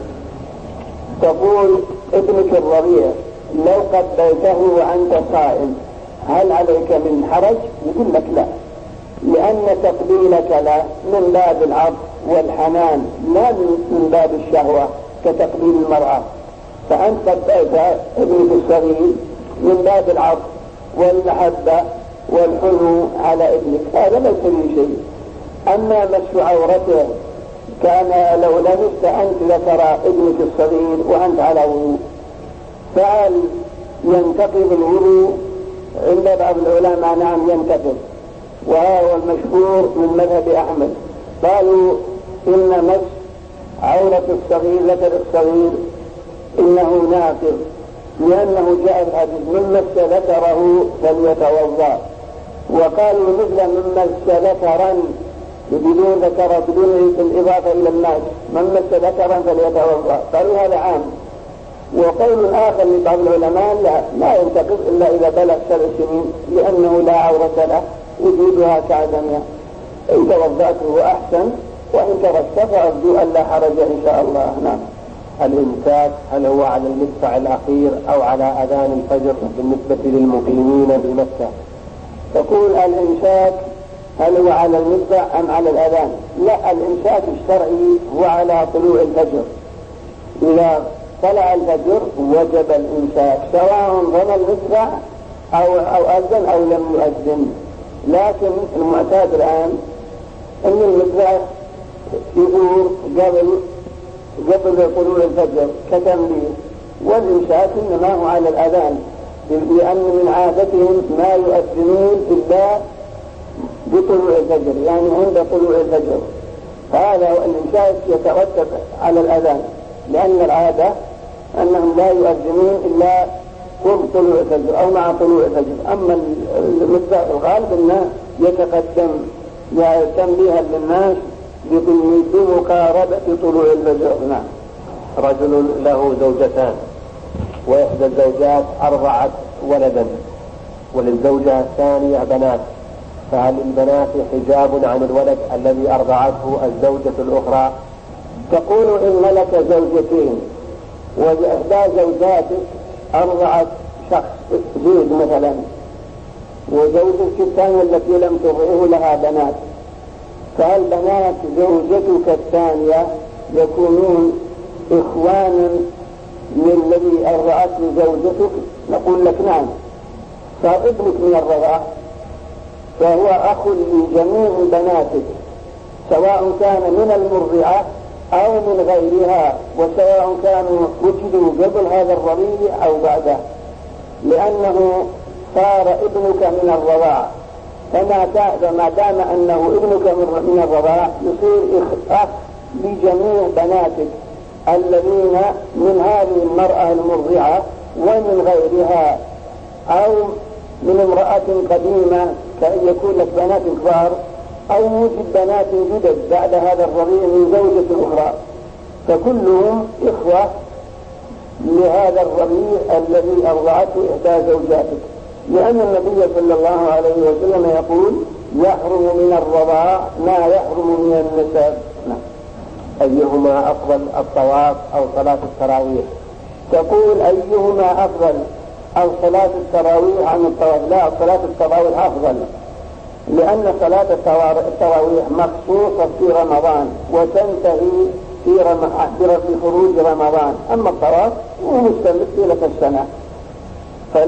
تقول ابنك الرضيع لو قبلته وأنت صائم هل عليك من حرج؟ يقول لك لا، لأن تقبيلك له من باب العطف والحنان لا من باب الشهوة كتقبيل المرأة، فأنت قبلت ابنك الصغير من باب العطف والمحبة والحنو على ابنك، هذا ليس به شيء. أما مس عورته كان لو لمست أنت ذكر ابنك الصغير وأنت على وضوء فهل ينتقض الوضوء؟ عند بعض العلماء نعم ينتقض، وهو المشهور من مذهب أحمد، قالوا إن مس عورة الصغير ذكر الصغير إنه ناقض، لأنه جاء الحديث من مس ذكره فليتوضأ، وقالوا مثل من مس ذكرا بدون ذكر بدون الإضافة إلى الناس من مس ذكرا فليتوضأ، قالوا هذا عام. وقول آخر لبعض العلماء لا, لا ينتقض إلا إذا بلغ سبع سنين لأنه لا عورة له وجودها كعدمها، إن توضأته أحسن وإن تركت فأرجو أن لا حرج إن شاء الله. نعم. الإمساك هل هو على المدفع الأخير أو على أذان الفجر بالنسبة للمقيمين بمكة؟ تقول الإمساك هل هو على المدفع أم على الأذان؟ لا، الإمساك الشرعي هو على طلوع الفجر، إذا طلع الفجر وجب الإمساك سواء رمى المدفع أو, أو أذن أو لم يؤذن، لكن المعتاد الآن أن المدفع يدور قبل قبل طلوع الفجر كتنبيه، والإمساك إنما هو على الأذان، لأن من عادتهم ما يؤذنون إلا بطلوع الفجر، يعني عند طلوع الفجر، فهذا الإمساك يترتب على الأذان، لأن العادة أنهم لا يؤذنون إلا قرب طلوع الفجر أو مع طلوع الفجر. أما المدفع الغالب أنه يتقدم يعني تنبيها للناس بمقاربة طلوع الفجر. نعم. رجل له زوجتان وإحدى الزوجات أرضعت ولدا وللزوجة الثانية بنات، فهل البنات حجاب عن الولد الذي أرضعته الزوجة الأخرى؟ تقول إن لك زوجتين وإحدى زوجاتك أرضعت شخص زيد مثلا، وزوجتك الثانية التي لم ترضعه لها بنات، فهل بنات زوجتك الثانية يكونون إخوانا للذي أرضعته زوجتك؟ نقول لك نعم، فابنك من الرضاع فهو أخ لجميع بناتك سواء كان من المرضعة أو من غيرها، وسواء كانوا وجدوا قبل هذا الرضيع أو بعده، لأنه صار ابنك من الرضاع، فما دام أنه ابنك من الرضاع يصير أخ لجميع بناتك الذين من هذه المرأة المرضعة ومن غيرها، أو من امرأة قديمة كأن يكون لك بنات كبار، أو وجد بنات جدد بعد هذا الرضيع من زوجة أخرى، فكلهم إخوة لهذا الرضيع الذي أرضعته إحدى زوجاتك، لأن النبي صلى الله عليه وسلم يقول يحرم من الرضاع ما يحرم من النسب. أيهما أفضل الطواف أو صلاة التراويح؟ تقول أيهما أفضل أو صلاة التراويح عن الطواف؟ لا، صلاة التراويح أفضل، لأن صلاة التراويح مخصوصة في رمضان وتنتهي في, رم... في خروج رمضان، أما الطواف هو مستمر طيلة السنة، فال...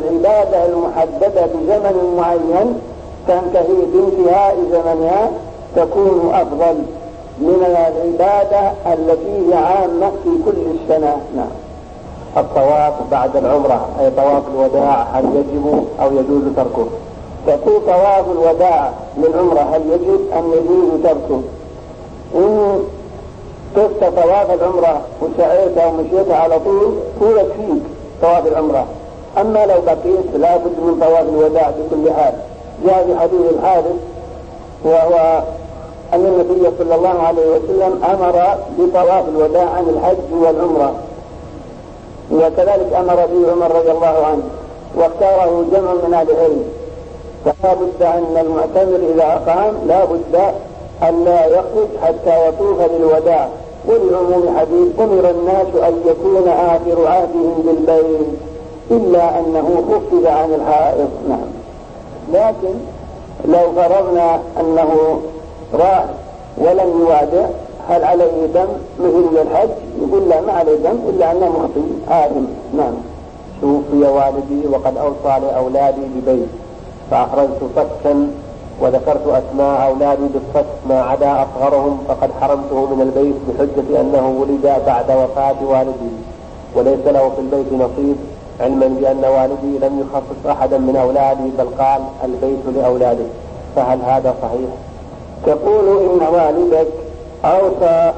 فالعبادة المحددة بزمن معين تنتهي بانتهاء زمنها تكون أفضل من العبادة التي هي عامة في كل السنة. نعم. الطواف بعد العمرة أي طواف الوداع هل يجب أو يجوز تركه؟ تقول طواف الوداع للعمرة هل يجب أم يجوز تركه؟ إن طفت طواف العمرة وسعيت ومشيت على طول هو يكفيك طواف العمرة. أما لو بقيت لا بد من طواف الوداع بكل حال. جاء في حديث الحارث وهو أن النبي صلى الله عليه وسلم أمر بطواف الوداع عن الحج والعمرة، وكذلك أمر به عمر رضي الله عنه، واختاره جمع من أهل العلم. فلا بد أن المعتمر إذا أقام لا بد أن لا يخرج حتى يطوف للوداع، ولعموم حديث أمر الناس أن يكون آخر عهدهم بالبيت إلا أنه خفف عن الحائض. نعم. لكن لو فرضنا أنه راح ولم يوادع هل عليه دم مثل الحج؟ يقول لا ما عليه دم إلا أنه مخطئ آثم. نعم. توفي والدي وقد أوصى لأولادي ببيت فأخرجت فكا وذكرت أسماء أولادي بالفك ما عدا أصغرهم فقد حرمته من البيت بحجة أنه ولد بعد وفاة والدي وليس له في البيت نصيب، علما بأن والدي لم يخصص أحدا من أولادي بل قال البيت لأولاده، فهل هذا صحيح؟ تقول إن والدك أوصى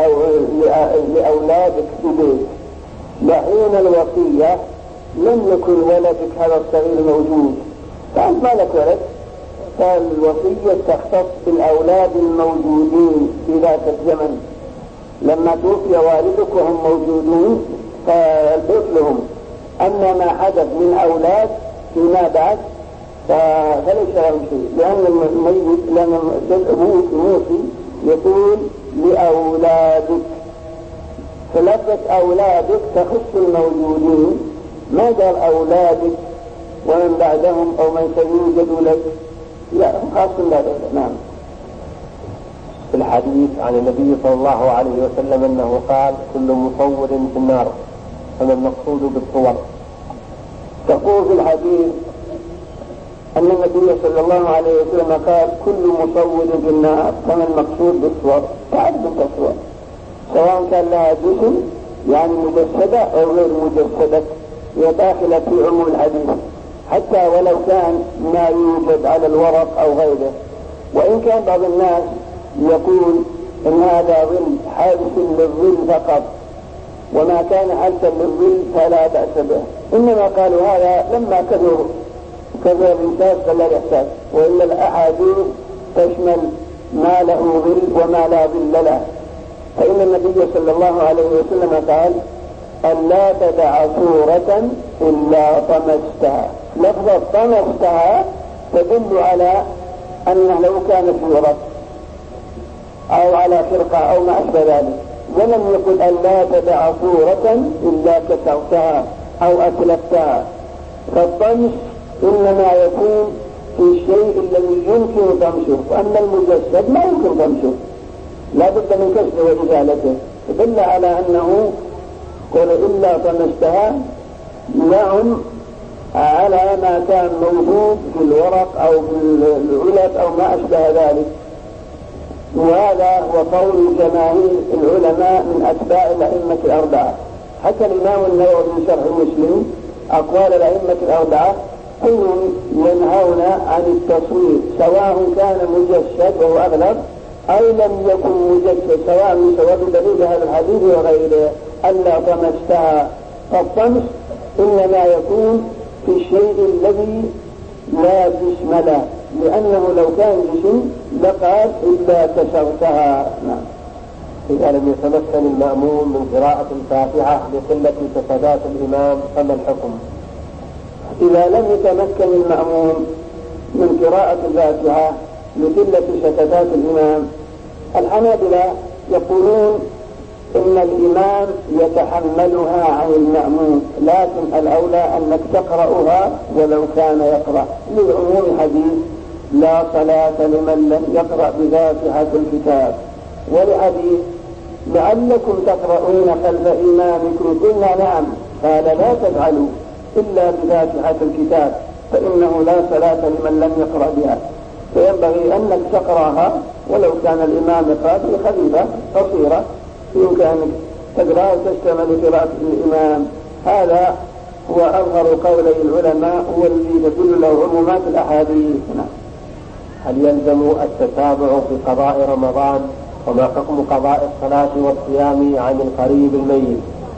لأولادك ببيت، لحين الوصية لم يكن ولدك هذا الصغير موجود، فأنت ما لك ولد، فالوصية تختص بالأولاد الموجودين في ذاك الزمن. لما توفي والدك وهم موجودون فالبيت لهم. أما ما حدث من أولاد فيما بعد فليس لهم شيء، لأن الميت لأن الأبوك الموصي يقول لأولادك، فلفظة أولادك تخص الموجودين، ما قال أولادك ومن بعدهم أو من سيوجد لك، لا خاص بهذا. نعم. في الحديث عن النبي صلى الله عليه وسلم أنه قال كل مصور في النار، فما المقصود بالصور؟ تقول في الحديث أن النبي صلى الله عليه وسلم قال كل مصور في النار، فما المقصود بالصور؟ تعدد الصور سواء كان لها جسم يعني مجسدة أو غير مجسدة، هي داخلة في عموم الحديث حتى ولو كان ما يوجد على الورق أو غيره. وإن كان بعض الناس يقول إن هذا ظل حادث للظل فقط، وما كان حادثا للظل فلا بأس به، إنما قالوا هذا لما كبروا كبر الإنسان فلا الإحساس، وإلا الأحاديث تشمل ما له ظل وما لا ظل له. فإن النبي صلى الله عليه وسلم قال أن لا تدع صورة إلا طمستها. لفظة طمستها تدل على أنه لو كان في ورق أو على فرقة أو ما أشبه ذلك، ولم يقل أن لا تدع صورة إلا كسرتها أو أتلفتها. فالطمس إنما يكون في الشيء الذي يمكن طمسه، وأما المجسد ما يمكن طمسه، لا بد من كسره وإزالته. دل على أنه قل إلا طمستها لهم على ما كان موجود في الورق أو في العلب أو ما أشبه ذلك. وهذا هو قول جماهير العلماء من أتباع الأئمة الأربعة. حتى الإمام النووي في شرح مسلم أقوال الأئمة الأربعة كلهم ينهون عن التصوير سواء كان مجسد وهو أغلب أو لم يكن مجسد، سواء من سبب دليل هذا الحديث وغيره ألا طمستها. فالطمس إنما يكون في الشيء الذي لا جسم له، لأنه لو كان جسم لقال إلا كسرتها. نعم. إذا لم يتمكن المأموم من قراءة الفاتحة لقلة كسدات الإمام فما الحكم؟ إذا لم يتمكن المأموم من قراءة الفاتحة لقلة كسدات الإمام، الحنابلة يقولون إن الإمام يتحملها عن المأموم، لكن الأولى أنك تقرأها ولو كان يقرأ، لعموم حديث لا صلاة لمن لم يقرأ بفاتحة الكتاب، ولحديث لعلكم تقرؤون خلف إمامكم، قلنا نعم، قال لا تفعلوا إلا بفاتحة الكتاب فإنه لا صلاة لمن لم يقرأ بها. فينبغي أنك تقرأها ولو كان الإمام يقرأ بخفيفة قصيرة يمكن أن تقرأ وتشتمل قراءة الإمام. هذا هو أظهر قولي العلماء، هو الذي تدل له عمومات الأحاديث. هل يلزم التتابع في قضاء رمضان؟ وما حكم قضاء الصلاة والصيام عن القريب الميت؟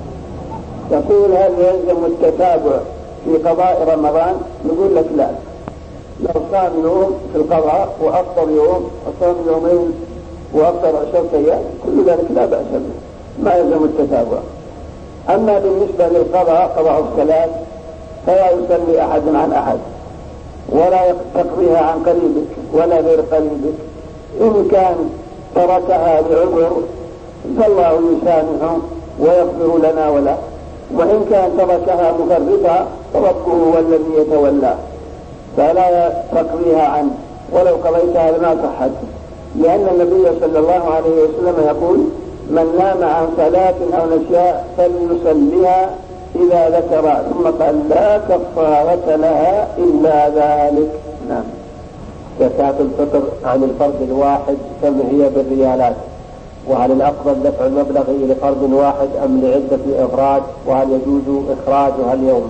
تقول هل يلزم التتابع في قضاء رمضان؟ نقول لك لا. لو صام يوم في القضاء وأفطر يوم وصام يومين وأفطر عشرة أيام كل ذلك لا بأس به، ما يلزم التتابع. أما بالنسبة للقضاء قضاء الصلاة فلا يصلي أحد عن أحد، ولا تقضيها عن قريبك ولا غير قريبك. إن كان تركها بعذر فالله يسامحه ويغفر لنا وله، وإن كان تركها مفرطا فربه هو الذي يتولى، فلا تقضيها عنه ولو قضيتها لما صحت، لأن النبي صلى الله عليه وسلم يقول: من نام عن صلاة أو نسياء فليصليها إذا ذكر، ثم قال: لا كفارة لها إلا ذلك. نعم. زكاة الفطر عن الفرد الواحد كم هي بالريالات؟ وهل الأفضل دفع المبلغ لفرد واحد أم لعدة أفراد؟ وهل يجوز إخراجها اليوم؟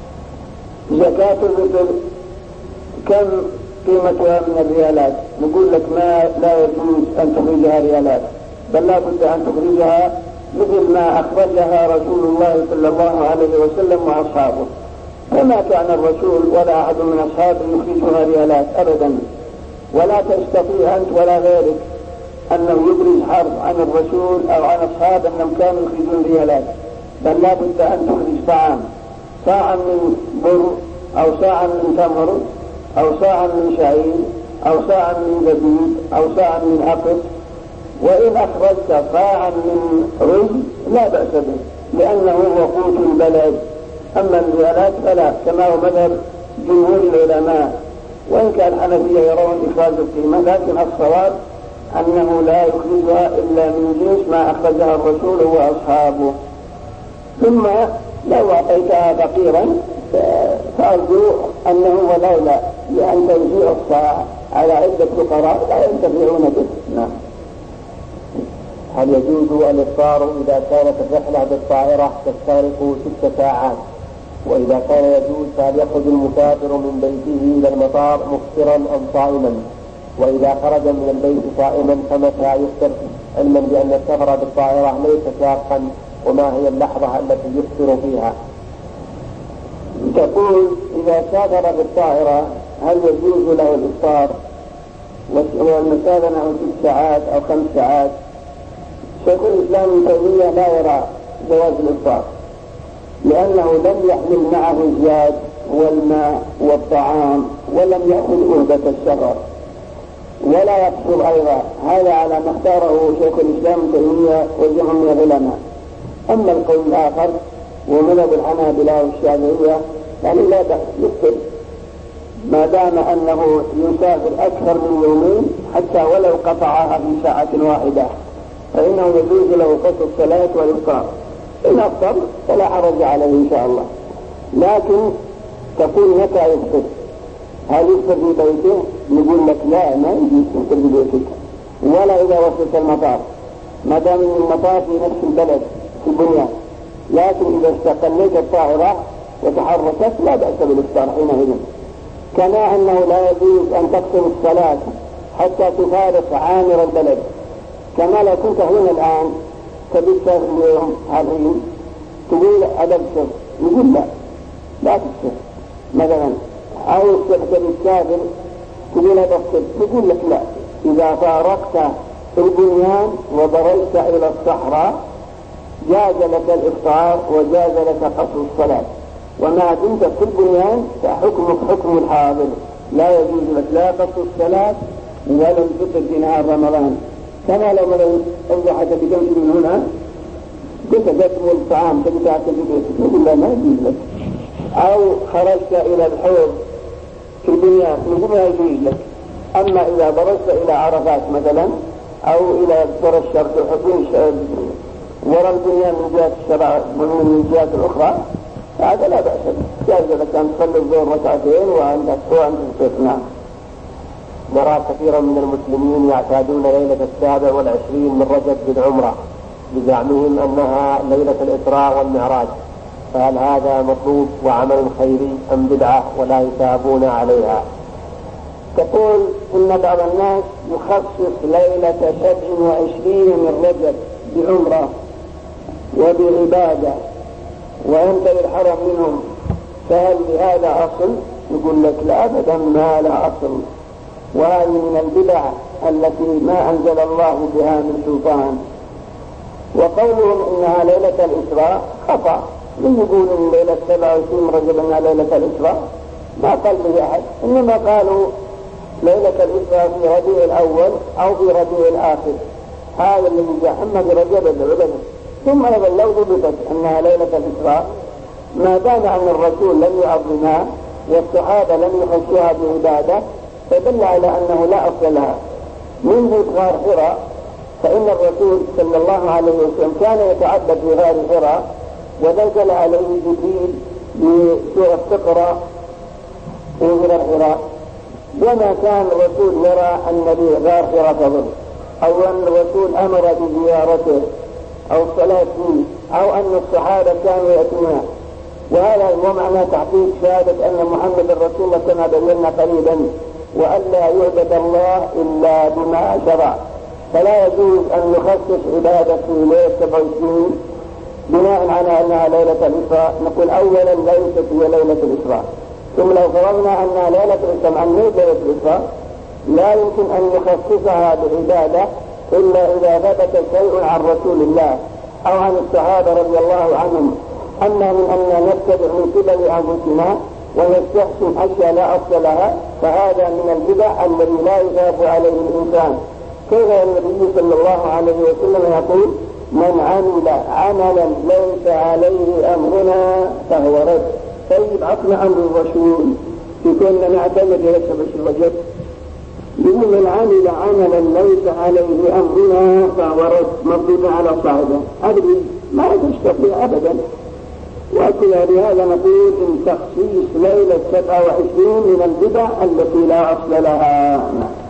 زكاة الفطر كم قيمتها من الريالات؟ نقول لك ما لا يجوز أن تخرجها ريالات، بل لا بد أن تخرجها مثل ما أخرجها رسول الله صلى الله عليه وسلم وأصحابه. فما كان الرسول ولا أحد من أصحابه يخرجها ريالات أبدا، ولا تستطيع أنت ولا غيرك أنه يبرز حرب عن الرسول أو عن أصحابه أنهم كانوا يخرجون ريالات، بل لا بد أن تخرج طعام، صاعا من بر أو صاعا من تمر أو صاعا من شعير أو صاعا من زبيب أو صاعا من عقد. وإن أخرجت صاعا من رز لا بأس به، لأنه هو قوت البلد. أما الريالات فلا، كما هو مذهب جمهور العلماء، وإن كان الحنفية يرون إخراج القيمة، لكن الصواب أنه لا يخرجها إلا من جنس ما أخرجها الرسول وأصحابه. ثم لو أعطيتها فقيرا فأرجو أنه ولولا لأن توزيع الصاع على عدة فقراء لا ينتفعون به. نعم. هل يجوز الإفطار إذا كانت الرحلة بالطائرة تستغرق ست ساعات؟ وإذا كان يجوز فهل يخرج المسافر من بيته إلى المطار مفطرا أم صائما؟ وإذا خرج من البيت صائما فمتى يفطر، علما بأن السفر بالطائرة ليس شاقا؟ وما هي اللحظة التي يفطر فيها؟ تقول إذا سافر بالطائرة هل يجوز له الإفطار؟ والمسافة نحو ست ساعات أو خمس ساعات. شيخ الإسلام ابن تيمية لا يرى جواز الإفطار، لأنه لم يحمل معه الزاد والماء والطعام، ولم يأخذ أهبة السفر، ولا يقصر أيضا. هذا على ما اختاره شيخ الإسلام ابن تيمية وجمع من العلماء. أما القول الآخر ومذهب الحنابلة والشافعية يعني لا بأس يفطر ما دام أنه يسافر أكثر من يومين، حتى ولو قطعها في ساعة واحدة فإنه يجوز له قصر الصلاة والإفطار. إن أفطر فلا حرج عليه إن شاء الله. لكن تقول متى يفطر؟ هل يفطر في بيته؟ نقول لك لا، ما يجوز يفطر في بيتك ولا إذا وصلت المطار، ما دام المطار في نفس البلد في البنيان. لكن إذا استقلت الطائرة وتحركت لا بأس بالإفطار حينئذ. كما أنه لا يجوز أن تقصر الصلاة حتى تفارق عامر البلد. كما لو كنت هنا الآن تبت اليوم هذين تقول أدبسر، نقول لا لا تبسر مثلا، أو تسافر تقول أدبسر، نقول لك لا. إذا فارقت البنيان وبرزت إلى الصحراء جاز لك الإفطار وجاز لك قصر الصلاة، وما دمت في البنيان فحكمك حكم الحاضر، لا يجوز لك لا قصر الصلاة ولا الفطر في نهار رمضان. كما لو مثلا أوضحت بجنب من هنا قلت تقسم الطعام تبتاعك في بيتك، نقول لا ما يجوز لك. أو خرجت إلى الحوض في البنيان نقول لا يجوز لك. أما إذا برزت إلى عرفات مثلا أو إلى ترى الشرق الحكوم وراء البنيان من جهة الشرع من الجهات الأخرى هذا لا بأس به، جاز لك أن تصلي الظهر ركعتين وأن تفطر. نعم. نرى كثيرا من المسلمين يعتادون ليلة السابع والعشرين من رجب بالعمرة بزعمهم أنها ليلة الإسراء والمعراج، فهل هذا مطلوب وعمل خيري أم بدعة ولا يثابون عليها؟ تقول إن بعض الناس يخصص ليلة سبع وعشرين من رجب بعمرة وبعبادة وينتهي الحرم منهم، فهل لهذا أصل؟ يقول لك لا أبدا، ما لا أصل، وهذه من البدع التي ما أنزل الله بها من سلطان. وقولهم إنها ليلة الإسراء خطأ، من يقول إن ليلة سبع وعشرين رجب إنها ليلة الإسراء؟ ما قال به أحد، إنما قالوا ليلة الإسراء في ربيع الأول أو في ربيع الآخر، هذا الذي جاء. أما في رجب العبد. ثم أيضا لو ضبطت أنها ليلة الإسراء ما دام أن الرسول لم يعظمها والصحابة لم يخشوها بعبادة فدل على أنه لا أصل لها. منذ غار حراء فإن الرسول صلى الله عليه وسلم كان يتعبد في غار حراء ونزل عليه جبريل بسورة تقرأ في غار حراء، وما كان الرسول يرى أن بغار حراء تضر أو أن الرسول أمر بزيارته أو الصلاة فيه أو أن الصحابة كانوا يأتونه. وهذا هو معنى تحقيق شهادة أن محمد رسول الله كما بينا قريبا، وألا يعبد الله إلا بما شرع. فلا يجوز أن نخصص عبادة في ليلة سبع وعشرين بناء على أنها ليلة الإسراء. نقول أولا ليست هي ليلة الإسراء، ثم لو فرضنا أنها ليلة الإسراء عن ليلة الإسراء لا يمكن أن نخصصها بعبادة إلا إذا ثبت شيء عن رسول الله أو عن الصحابة رضي الله عنهم. أما من أن نتبع من قبل أنفسنا ونستحسن أشياء لا أصل لها فهذا من البدع الذي لا يثاب عليه الإنسان. كيف النبي صلى الله عليه وسلم يقول: من عمل عملا ليس عليه أمرنا فهو رد. طيب عطنا أمر الرسول كنا نعتمد ليس رجب، يقول من عمل عملا ليس عليه أمرنا فهو رد مردود على صاحبه. أبدا ما تستطيع أبدا. وبهذا نقول إن تخصيص ليلة سبعة وعشرين من البدع التي لا أصل لها.